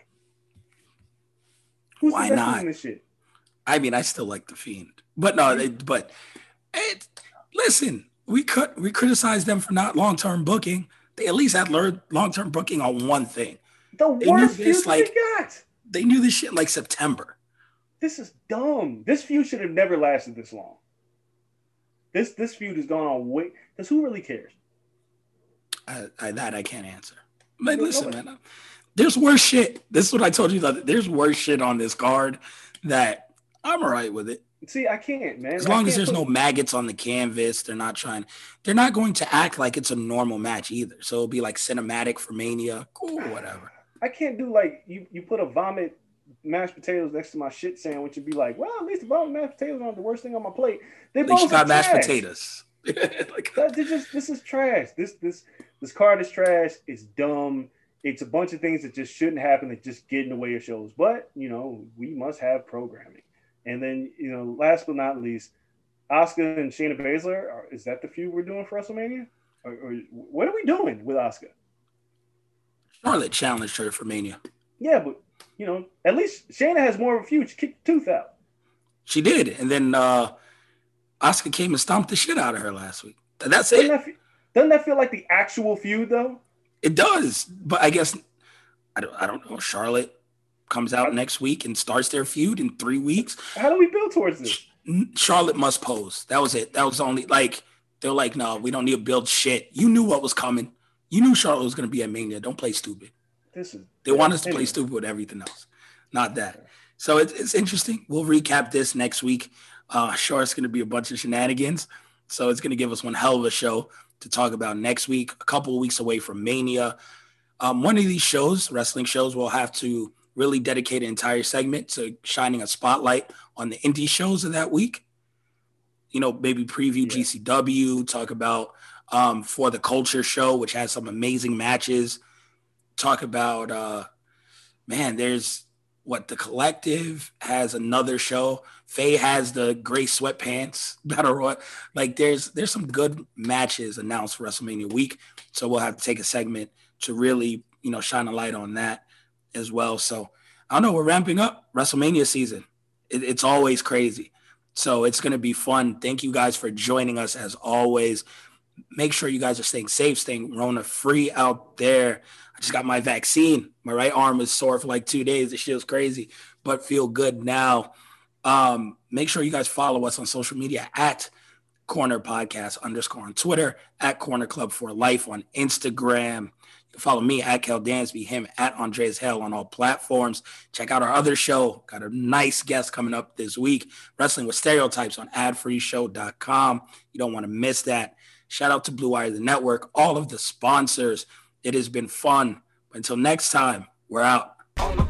Who's Why the not? in this shit? I mean, I still like The Fiend. But no, they, but it, listen, we could we criticized them for not long-term booking. They at least had learned long-term booking on one thing. The They worst knew this, feud like- they got. They knew this shit like September. This is dumb. This feud should have never lasted this long. This this feud has gone on way because who really cares? I, I, that I can't answer. But No, listen, nobody. man, there's worse shit. This is what I told you. That there's worse shit on this card that I'm all right with it. See, I can't, man. As I long as can't there's put- no maggots on the canvas, they're not trying. They're not going to act like it's a normal match either. So it'll be like cinematic for Mania. Cool, whatever. I can't do like you. You put a vomit mashed potatoes next to my shit sandwich and be like, well, at least the vomit mashed potatoes aren't the worst thing on my plate. They At least you both are got mashed trash. potatoes. Like, That, they just this is trash. This this this card is trash. It's dumb. It's a bunch of things that just shouldn't happen that just get in the way of shows. But you know, we must have programming. And then you know, last but not least, Asuka and Shayna Baszler. Are, is that the feud we're doing for WrestleMania? Or, or what are we doing with Asuka? Charlotte challenged her for Mania. Yeah, but you know, at least Shayna has more of a feud. She kicked the tooth out. She did. And then uh Asuka came and stomped the shit out of her last week. That's Doesn't it. that, fe- doesn't that feel like the actual feud though? It does. But I guess I don't I don't know. Charlotte comes out next week and starts their feud in three weeks. How do we build towards this? Charlotte must pose. That was it. That was the only, like, they're like, no, we don't need to build shit. You knew what was coming. You knew Charlotte was going to be at Mania. Don't play stupid. This is They want us to anyway. play stupid with everything else. Not that. So it's, it's interesting. We'll recap this next week. Uh, sure, it's going to be a bunch of shenanigans. So it's going to give us one hell of a show to talk about next week, a couple of weeks away from Mania. Um, one of these shows, wrestling shows, will have to really dedicate an entire segment to shining a spotlight on the indie shows of that week. You know, maybe preview Yeah. G C W, talk about um, For the Culture show, which has some amazing matches. Talk about, uh, man, there's what The Collective has another show. Faye has the gray sweatpants battle royal. Like there's there's some good matches announced for WrestleMania week. So we'll have to take a segment to really, you know, shine a light on that as well. So I don't know, we're ramping up WrestleMania season. It, it's always crazy. So it's going to be fun. Thank you guys for joining us as always. Make sure you guys are staying safe, staying Rona free out there. I just got my vaccine. My right arm was sore for like two days. The shit was crazy, but feel good now. Um, make sure you guys follow us on social media at Corner Podcast underscore on Twitter, at Corner Club for Life on Instagram. You can follow me at Kel Dansby, him at Andreas Hell on all platforms. Check out our other show. Got a nice guest coming up this week, Wrestling with Stereotypes on ad free show dot com. You don't want to miss that. Shout out to Blue Wire, the network, all of the sponsors. It has been fun. Until next time, we're out. On the